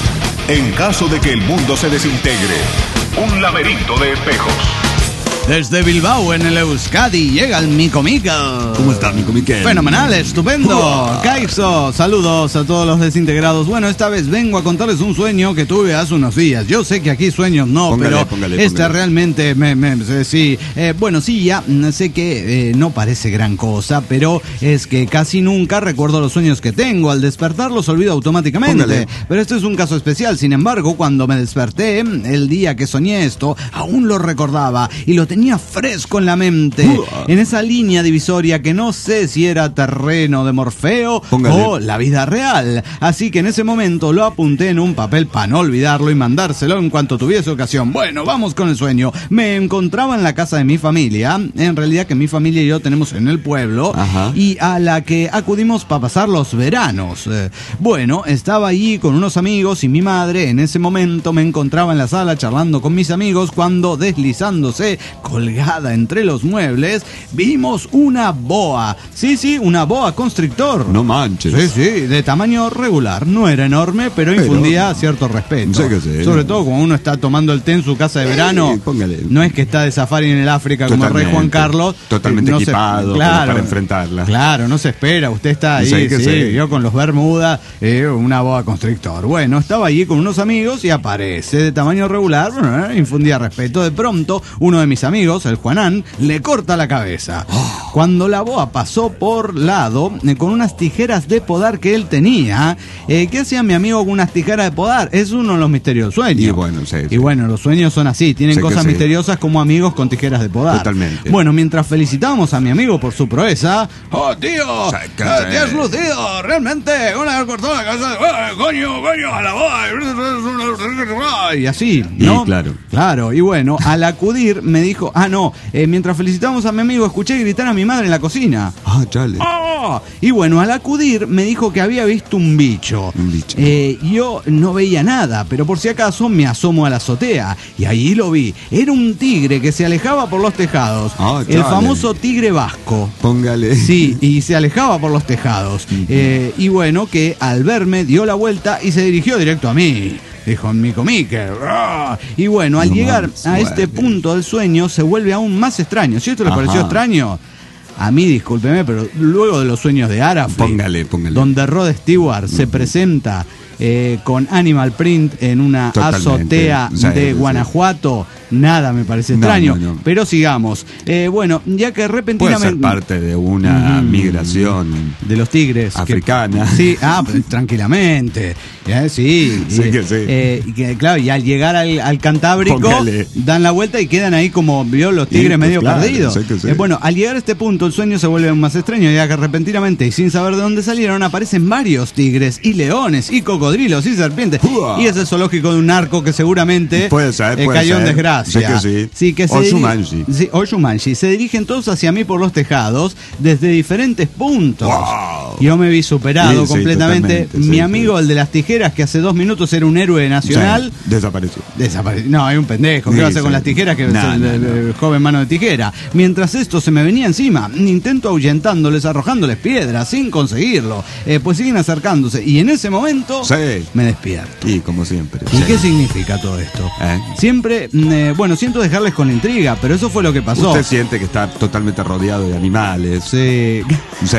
Speaker 6: En caso de que el mundo se desintegre, un laberinto de espejos.
Speaker 8: Desde Bilbao, en el Euskadi, llega el Mico Mica.
Speaker 3: ¿Cómo está, Mico Miquel?
Speaker 8: Fenomenal, estupendo. Kaixo, saludos a todos los desintegrados. Bueno, esta vez vengo a contarles un sueño que tuve hace unos días. Yo sé que aquí sueños no,
Speaker 3: Póngale,
Speaker 8: pero
Speaker 3: póngale,
Speaker 8: este
Speaker 3: póngale.
Speaker 8: realmente me, me eh, sí. Eh, bueno, sí, ya mm, sé que eh, no parece gran cosa, pero es que casi nunca recuerdo los sueños que tengo. Al despertar los olvido automáticamente.
Speaker 3: Póngale.
Speaker 8: Pero este es un caso especial. Sin embargo, cuando me desperté, el día que soñé esto, aún lo recordaba y lo tenía fresco en la mente.
Speaker 3: Uah.
Speaker 8: En esa línea divisoria que no sé si era terreno de Morfeo
Speaker 3: Póngale.
Speaker 8: o la vida real. Así que en ese momento lo apunté en un papel para no olvidarlo y mandárselo en cuanto tuviese ocasión. Bueno, vamos con el sueño. Me encontraba en la casa de mi familia, en realidad que mi familia y yo tenemos en el pueblo,
Speaker 3: Ajá.
Speaker 8: y a la que acudimos para pasar los veranos. Eh, bueno, estaba allí con unos amigos y mi madre. En ese momento me encontraba en la sala charlando con mis amigos cuando, deslizándose colgada entre los muebles, vimos una boa. Sí, sí, una boa constrictor.
Speaker 3: No manches.
Speaker 8: Sí, sí, de tamaño regular. No era enorme, pero
Speaker 3: Pero-
Speaker 8: infundía cierto respeto.
Speaker 3: Sé que sí.
Speaker 8: Sobre todo cuando uno está tomando el té en su casa de verano.
Speaker 3: Sí, póngale.
Speaker 8: No es que está de safari en el África como el rey Juan
Speaker 3: Totalmente.
Speaker 8: Carlos.
Speaker 3: Totalmente
Speaker 8: No se-
Speaker 3: equipado
Speaker 8: claro,
Speaker 3: para enfrentarla.
Speaker 8: Claro, no se espera. Usted está ahí,
Speaker 3: Sí, que
Speaker 8: sí,
Speaker 3: sí.
Speaker 8: yo con los bermudas, eh, una boa constrictor. Bueno, estaba allí con unos amigos y aparece de tamaño regular, bueno, eh, infundía respeto. De pronto, uno de mis amigos, el Juanán, le corta la cabeza. Cuando la boa pasó por lado, eh, con unas tijeras de podar que él tenía, eh, ¿qué hacía mi amigo con unas tijeras de podar? Es uno de los misterios sueños.
Speaker 3: Y bueno, sí, sí.
Speaker 8: Y bueno, los sueños son así, tienen
Speaker 3: Sé que
Speaker 8: cosas
Speaker 3: sí.
Speaker 8: misteriosas como amigos con tijeras de podar.
Speaker 3: Totalmente.
Speaker 8: Bueno, mientras felicitábamos a mi amigo por su proeza, ¡oh, tío!
Speaker 3: Sé que
Speaker 8: eh,
Speaker 3: sí.
Speaker 8: ¡Te has lucido! ¡Realmente! ¡Una vez cortó la cabeza! ¡Eh, coño, coño! ¡A la boa! Y así, ¿no?
Speaker 3: Y claro.
Speaker 8: Claro, y bueno, al acudir me dijo, ah, no, eh, mientras felicitamos a mi amigo, escuché gritar a mi madre en la cocina.
Speaker 3: Ah, chale.
Speaker 8: ¡Oh! Y bueno, al acudir me dijo que había visto un bicho.
Speaker 3: Un bicho.
Speaker 8: Eh, yo no veía nada, pero por si acaso me asomo a la azotea y allí lo vi. Era un tigre que se alejaba por los tejados.
Speaker 3: Ah,
Speaker 8: el
Speaker 3: chale.
Speaker 8: famoso tigre vasco.
Speaker 3: Póngale.
Speaker 8: Sí, y se alejaba por los tejados. Eh, y bueno, que al verme dio la vuelta y se dirigió directo a mí. Dijo Mico Mique. ¡Ah! Y bueno, al
Speaker 3: No
Speaker 8: llegar
Speaker 3: mames,
Speaker 8: a este
Speaker 3: bueno.
Speaker 8: punto del sueño se vuelve aún más extraño. ¿Si esto le
Speaker 3: Ajá.
Speaker 8: pareció extraño? A mí, discúlpeme, pero luego de los sueños de Arafat,
Speaker 3: Póngale, póngale.
Speaker 8: donde Rod Stewart se presenta eh, con Animal Print en una
Speaker 3: Totalmente.
Speaker 8: azotea
Speaker 3: Sí,
Speaker 8: de
Speaker 3: sí.
Speaker 8: Guanajuato, nada me parece
Speaker 3: No,
Speaker 8: extraño.
Speaker 3: no, no.
Speaker 8: Pero sigamos. Eh, bueno, ya que
Speaker 3: Puede
Speaker 8: repentinamente...
Speaker 3: ser parte de una
Speaker 8: Mm.
Speaker 3: migración.
Speaker 8: De los tigres. que-
Speaker 3: Africana.
Speaker 8: sí, ah, pues, tranquilamente. Eh, sí.
Speaker 3: Sí
Speaker 8: y,
Speaker 3: que sí.
Speaker 8: eh, y que, claro, y al llegar al, al Cantábrico,
Speaker 3: Póngale.
Speaker 8: dan la vuelta y quedan ahí como, vio, los tigres
Speaker 3: Sí, pues,
Speaker 8: medio
Speaker 3: claro,
Speaker 8: perdidos.
Speaker 3: sí que sí.
Speaker 8: Eh, bueno, al llegar a este punto, el sueño se vuelve aún más extraño, ya que repentinamente y sin saber de dónde salieron, aparecen varios tigres y leones y cocodrilos y serpientes.
Speaker 3: Uah.
Speaker 8: Y ese zoológico de un narco que seguramente
Speaker 3: Puede ser,
Speaker 8: eh,
Speaker 3: puede
Speaker 8: cayó en
Speaker 3: ser.
Speaker 8: desgracia.
Speaker 3: Sé que sí.
Speaker 8: que se
Speaker 3: O
Speaker 8: diri-
Speaker 3: Shumanji.
Speaker 8: Sí, o Shumanji. Se dirigen todos hacia mí por los tejados desde diferentes puntos.
Speaker 3: Wow.
Speaker 8: Yo me vi superado
Speaker 3: Sí, sí,
Speaker 8: completamente.
Speaker 3: totalmente,
Speaker 8: Mi
Speaker 3: sí,
Speaker 8: amigo,
Speaker 3: sí.
Speaker 8: el de las tijeras, que hace dos minutos era un héroe nacional,
Speaker 3: Sí, desapareció.
Speaker 8: desapareció. No, hay un pendejo. ¿Qué
Speaker 3: Sí,
Speaker 8: va a hacer con
Speaker 3: sí.
Speaker 8: las tijeras? Que
Speaker 3: No,
Speaker 8: es el,
Speaker 3: no,
Speaker 8: el-
Speaker 3: no.
Speaker 8: el joven mano de tijera. Mientras esto se me venía encima, intento ahuyentándoles, arrojándoles piedras, sin conseguirlo. Eh, pues siguen acercándose. Y en ese momento
Speaker 3: Sí.
Speaker 8: me despierto.
Speaker 3: Y como siempre.
Speaker 8: ¿Y
Speaker 3: sí.
Speaker 8: qué significa todo esto?
Speaker 3: ¿Eh?
Speaker 8: Siempre, mm, eh, eh, bueno, siento dejarles con la intriga, pero eso fue lo que pasó.
Speaker 3: Usted siente que está totalmente rodeado de animales.
Speaker 8: Sí.
Speaker 3: Sí.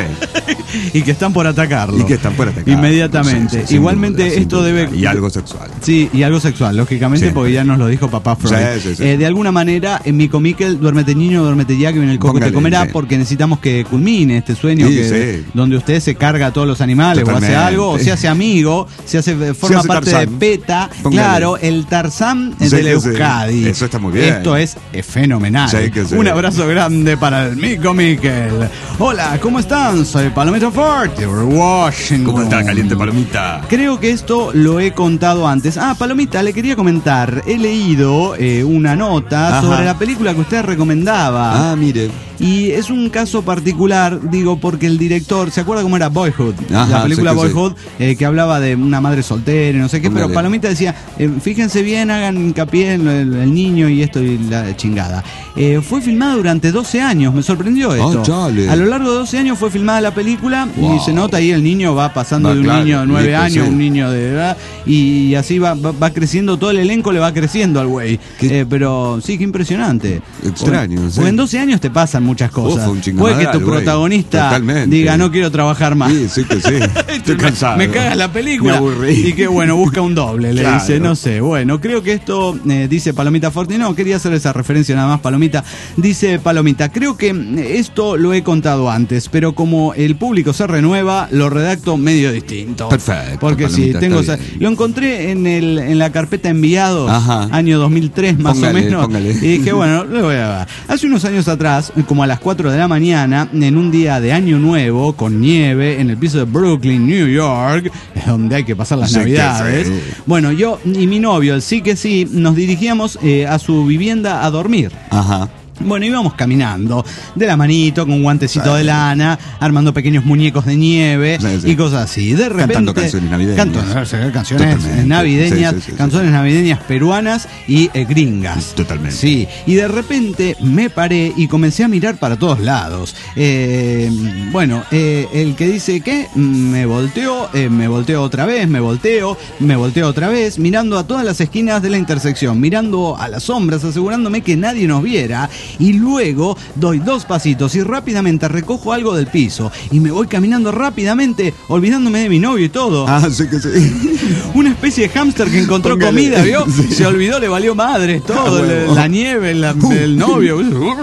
Speaker 8: Y que están por atacarlo.
Speaker 3: Y que están por atacar.
Speaker 8: Inmediatamente.
Speaker 3: Sí, sí,
Speaker 8: Igualmente
Speaker 3: duda,
Speaker 8: esto
Speaker 3: duda.
Speaker 8: debe...
Speaker 3: Y algo sexual.
Speaker 8: Sí, y algo sexual, lógicamente,
Speaker 3: Sí.
Speaker 8: porque ya nos lo dijo papá Freud.
Speaker 3: Sí, sí, sí.
Speaker 8: Eh, de alguna manera, en Mico Miquel, duérmete niño, duérmete ya, que viene el coco
Speaker 3: Póngale,
Speaker 8: te comerá,
Speaker 3: sí.
Speaker 8: porque necesitamos que culmine este sueño
Speaker 3: Sí,
Speaker 8: que,
Speaker 3: sí.
Speaker 8: donde usted se carga a todos los animales
Speaker 3: Totalmente.
Speaker 8: o hace algo, o se hace amigo, se hace, forma
Speaker 3: hace
Speaker 8: parte
Speaker 3: Tarzán.
Speaker 8: de PETA.
Speaker 3: Póngale.
Speaker 8: Claro, el Tarzán
Speaker 3: Sí,
Speaker 8: del
Speaker 3: que sí.
Speaker 8: Euskadi.
Speaker 3: Eso está muy bien.
Speaker 8: Esto es, es fenomenal.
Speaker 3: Sí, que sí.
Speaker 8: Un abrazo grande para el Mico Miquel. Hola, ¿cómo están? Soy Palomita Fort de Washington.
Speaker 3: ¿Cómo está, caliente palomita?
Speaker 8: Creo que esto lo he contado antes. Ah, Palomita, le quería comentar. He leído eh, una nota
Speaker 3: Ajá.
Speaker 8: sobre la película que usted recomendaba.
Speaker 3: Ah, mire.
Speaker 8: Y es un caso particular, digo, porque el director, ¿se acuerda cómo era Boyhood?
Speaker 3: Ajá,
Speaker 8: la película
Speaker 3: sí que sí.
Speaker 8: Boyhood, eh, que hablaba de una madre soltera y no sé qué,
Speaker 3: Póngale.
Speaker 8: pero Palomita decía, eh, fíjense bien, hagan hincapié en el, el niño y esto y la chingada. Eh, fue filmada durante doce años, me sorprendió esto.
Speaker 3: chale.
Speaker 8: A lo largo de doce años fue filmada la película
Speaker 3: Wow.
Speaker 8: y se nota ahí el niño va pasando
Speaker 3: Va,
Speaker 8: de un
Speaker 3: claro,
Speaker 8: niño de nueve
Speaker 3: listo,
Speaker 8: años a
Speaker 3: sí.
Speaker 8: un niño de edad y así va, va, va creciendo, todo el elenco le va creciendo al güey.
Speaker 3: Qué-
Speaker 8: Eh, pero sí, qué impresionante.
Speaker 3: Extraño,
Speaker 8: Porque,
Speaker 3: sí.
Speaker 8: porque en doce años te pasan muchas cosas.
Speaker 3: Uf, un chingamadral,
Speaker 8: Puede que tu
Speaker 3: güey.
Speaker 8: protagonista
Speaker 3: Totalmente.
Speaker 8: diga no quiero trabajar más.
Speaker 3: Sí, sí que sí. Estoy
Speaker 8: Me-
Speaker 3: cansado.
Speaker 8: Me cagas la película.
Speaker 3: Me aburrí.
Speaker 8: Y que bueno, busca un doble, le
Speaker 3: Claro.
Speaker 8: dice, no sé. Bueno, creo que esto eh, dice Palomita Forti. No, quería hacer esa referencia nada más, Palomita. Dice Palomita, creo que mm, esto lo he contado antes, pero como el público se renueva, lo redacto medio distinto.
Speaker 3: Perfecto,
Speaker 8: Porque sí,
Speaker 3: Palomita,
Speaker 8: tengo
Speaker 3: está
Speaker 8: esa-
Speaker 3: bien.
Speaker 8: lo encontré en el en la carpeta enviados,
Speaker 3: Ajá.
Speaker 8: año dos mil tres más
Speaker 3: Póngale,
Speaker 8: o menos.
Speaker 3: póngale.
Speaker 8: Y dije, bueno, lo voy a ver. Hace unos años atrás, como a las cuatro de la mañana, en un día de año nuevo, con nieve, en el piso de Brooklyn, New York, donde hay que pasar las
Speaker 3: Sí que
Speaker 8: navidades.
Speaker 3: sí.
Speaker 8: Bueno, yo y mi novio, el sí que sí, nos dirigíamos eh, a su vivienda a dormir.
Speaker 3: Ajá.
Speaker 8: Bueno, íbamos caminando de la manito con un guantecito
Speaker 3: Sí.
Speaker 8: de lana, armando pequeños muñecos de nieve
Speaker 3: Sí, sí.
Speaker 8: y cosas así. De repente
Speaker 3: Cantando canciones navideñas.
Speaker 8: Canto- sí, canciones
Speaker 3: Totalmente.
Speaker 8: navideñas,
Speaker 3: Sí, sí, sí, sí.
Speaker 8: canciones navideñas peruanas y eh, gringas.
Speaker 3: Totalmente.
Speaker 8: Sí, y de repente me paré y comencé a mirar para todos lados. Eh, bueno, eh, el que dice que me volteó, eh, me volteo otra vez, me volteo, me volteo otra vez, mirando a todas las esquinas de la intersección, mirando a las sombras, asegurándome que nadie nos viera. Y luego doy dos pasitos y rápidamente recojo algo del piso y me voy caminando rápidamente, olvidándome de mi novio y todo.
Speaker 3: Ah, sí que sí.
Speaker 8: Una especie de hámster que encontró
Speaker 3: Póngale.
Speaker 8: comida, ¿vio?
Speaker 3: Sí.
Speaker 8: Se olvidó, le valió madre todo,
Speaker 3: Ah, huevo.
Speaker 8: la, la nieve, la- el novio.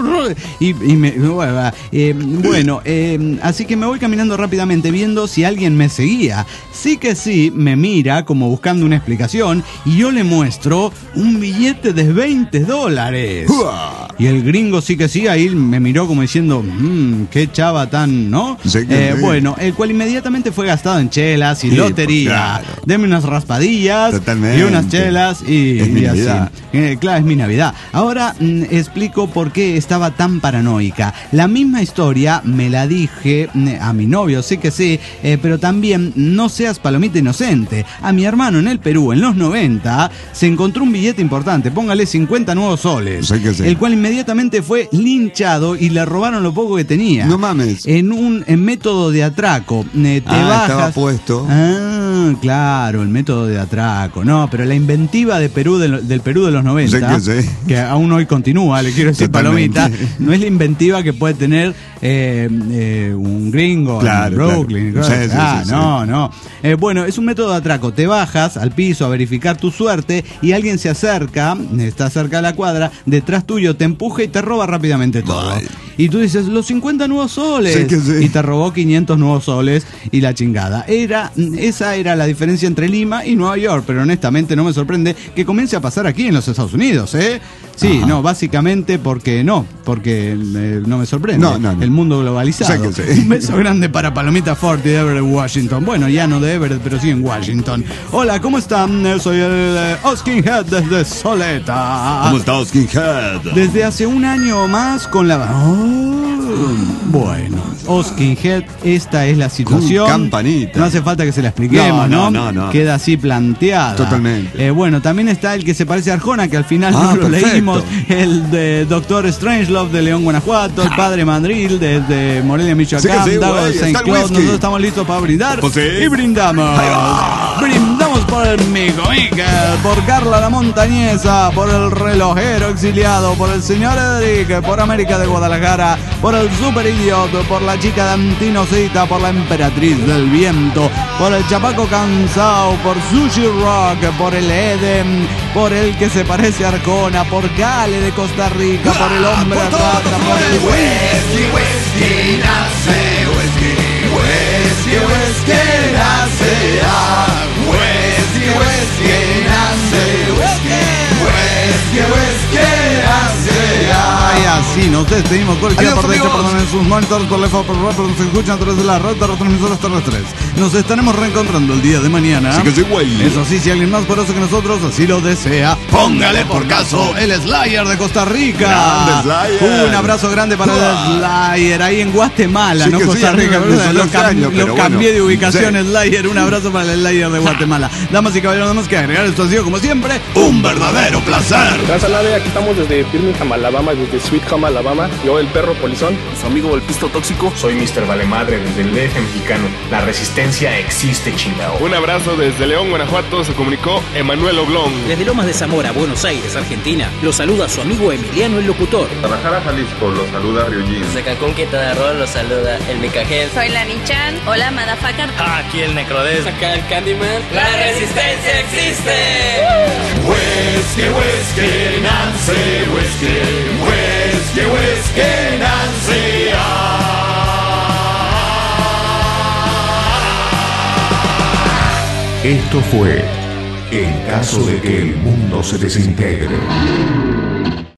Speaker 8: Y, y me, bueno, eh, bueno, eh, así que me voy caminando rápidamente viendo si alguien me seguía. Sí que sí, me mira como buscando una explicación y yo le muestro un billete de veinte dólares.
Speaker 3: Uah.
Speaker 8: Y el gringo sí que sí, ahí me miró como diciendo, mmm, qué chava tan, ¿no?
Speaker 3: Sí que
Speaker 8: Eh,
Speaker 3: sí.
Speaker 8: bueno, el cual inmediatamente fue gastado en chelas y
Speaker 3: Sí,
Speaker 8: lotería.
Speaker 3: claro.
Speaker 8: Deme unas raspadillas
Speaker 3: Totalmente.
Speaker 8: y unas chelas y,
Speaker 3: Es mi
Speaker 8: y así.
Speaker 3: Navidad.
Speaker 8: Eh, claro, es mi Navidad. Ahora mm, explico por qué estaba tan paranoica. La misma historia me la dije mm, a mi novio, sí que sí, eh, pero también no seas palomita inocente. A mi hermano en el Perú, en los noventa, se encontró un billete importante, póngale cincuenta nuevos soles,
Speaker 3: Sí que sí.
Speaker 8: el cual inmediatamente fue linchado y le robaron lo poco que tenía.
Speaker 3: No mames.
Speaker 8: En un en método de atraco. Eh, te
Speaker 3: Ah,
Speaker 8: bajas.
Speaker 3: estaba puesto.
Speaker 8: Ah, claro, el método de atraco. No, pero la inventiva de Perú de lo- del Perú de los noventa,
Speaker 3: Sí que sí.
Speaker 8: que aún hoy continúa, le quiero decir,
Speaker 3: Totalmente.
Speaker 8: Palomita, no es la inventiva que puede tener eh, eh, un gringo
Speaker 3: Claro,
Speaker 8: en Brooklyn.
Speaker 3: claro.
Speaker 8: cosas
Speaker 3: Sí,
Speaker 8: así.
Speaker 3: sí,
Speaker 8: ah,
Speaker 3: sí,
Speaker 8: no, no. Eh, bueno, es un método de atraco. Te bajas al piso a verificar tu suerte y alguien se acerca, está cerca de la cuadra, detrás tuyo te empuja y te roba rápidamente todo.
Speaker 3: Ay.
Speaker 8: Y tú dices, los cincuenta nuevos soles.
Speaker 3: Sí que sí.
Speaker 8: Y te robó quinientos nuevos soles y la chingada. Era, esa era la diferencia entre Lima y Nueva York, pero honestamente no me sorprende que comience a pasar aquí en los Estados Unidos, ¿eh? Sí,
Speaker 3: Ajá.
Speaker 8: no, básicamente porque no, porque eh, no me sorprende.
Speaker 3: No, no, no.
Speaker 8: El mundo globalizado.
Speaker 3: Sí que sí.
Speaker 8: Un beso grande para Palomita Forti de Everett, Washington. Bueno, ya no de Everett, pero sí en Washington. Hola, ¿cómo están? Eh, Soy el eh, Oskin Head desde Soleta.
Speaker 3: ¿Cómo está Skinhead?
Speaker 8: Desde hace un año más con la... Oh, bueno, Oskin Head, esta es la situación.
Speaker 3: Con campanita.
Speaker 8: No hace falta que se la expliquemos, ¿no?
Speaker 3: No, no, no.
Speaker 8: Queda así planteada.
Speaker 3: Totalmente.
Speaker 8: Eh, bueno, también está el que se parece a Arjona, que al final
Speaker 3: Ah,
Speaker 8: no lo
Speaker 3: perfecto.
Speaker 8: leímos. El de Doctor Strangelove de León, Guanajuato. El Padre Mandril desde Morelia, Michoacán.
Speaker 3: Sí que sí,
Speaker 8: Dago de
Speaker 3: güey,
Speaker 8: Saint
Speaker 3: está el
Speaker 8: Claude.
Speaker 3: whisky.
Speaker 8: Nosotros estamos listos para brindar.
Speaker 3: Pues sí.
Speaker 8: Y brindamos.
Speaker 3: Ahí va.
Speaker 8: Brindamos Vamos por el Mico Miquel, por Carla la Montañesa, por el relojero exiliado, por el señor Enrique, por América de Guadalajara, por el Super Idiot, por la chica de Antinosita, por la emperatriz del viento, por el chapaco cansado, por Sushi Rock, por el Eden, por el que se parece a Arcona, por Gale de Costa Rica, por el hombre rata, por el whisky, whisky, nace, whisky, whisky, whisky, nace, ah, whisky, whisky, nace, whisky, whisky, whisky, nace, ah. Y así nos despedimos cualquiera por derecho, perdón, en sus monitores, por lejos, por rápido, nos escuchan a través de la red de retransmisores terrestres. Nos estaremos reencontrando el día de mañana.
Speaker 3: Sí que sí, güey.
Speaker 8: Eso sí, si alguien más poderoso que nosotros así lo desea, póngale por caso el Slayer de Costa Rica.
Speaker 3: Grande Slayer.
Speaker 8: Un abrazo grande para el Slayer ahí en Guatemala,
Speaker 3: Sí
Speaker 8: no
Speaker 3: que sí,
Speaker 8: Costa
Speaker 3: a mí
Speaker 8: Rica,
Speaker 3: me
Speaker 8: ¿verdad?
Speaker 3: sonó
Speaker 8: Lo, cam-
Speaker 3: extraño,
Speaker 8: lo
Speaker 3: pero
Speaker 8: cambié
Speaker 3: bueno.
Speaker 8: de ubicación,
Speaker 3: Sí.
Speaker 8: Slayer. Un abrazo para el Slayer de Guatemala. Damas y caballeros, nada más que agregar, esto ha sido como siempre un verdadero placer.
Speaker 2: Gracias a nadie, aquí estamos desde Birmingham, Alabama, desde Sweet Home, Alabama. Yo, el perro polizón.
Speaker 10: Su amigo el pisto tóxico.
Speaker 11: Soy mister Valemadre desde el D F mexicano. La resistencia existe, chingao.
Speaker 5: Un abrazo desde León, Guanajuato. Se comunicó Emanuel Oblón.
Speaker 12: Desde Lomas de Zamora, Buenos Aires, Argentina, lo saluda su amigo Emiliano el Locutor.
Speaker 13: Guadalajara, Jalisco, lo saluda Ryujin.
Speaker 14: Desde Cancún, Quintana Roo, lo saluda el Micajen.
Speaker 15: Soy la Nichan. Hola, Madafacar.
Speaker 16: Ah, aquí el Necrodes.
Speaker 17: Acá el Candyman.
Speaker 18: ¡La resistencia existe!
Speaker 19: Whisky, whisky, Nancy, whisky, whisky, whisky, Nancy.
Speaker 1: Esto fue En caso de que el mundo se desintegre.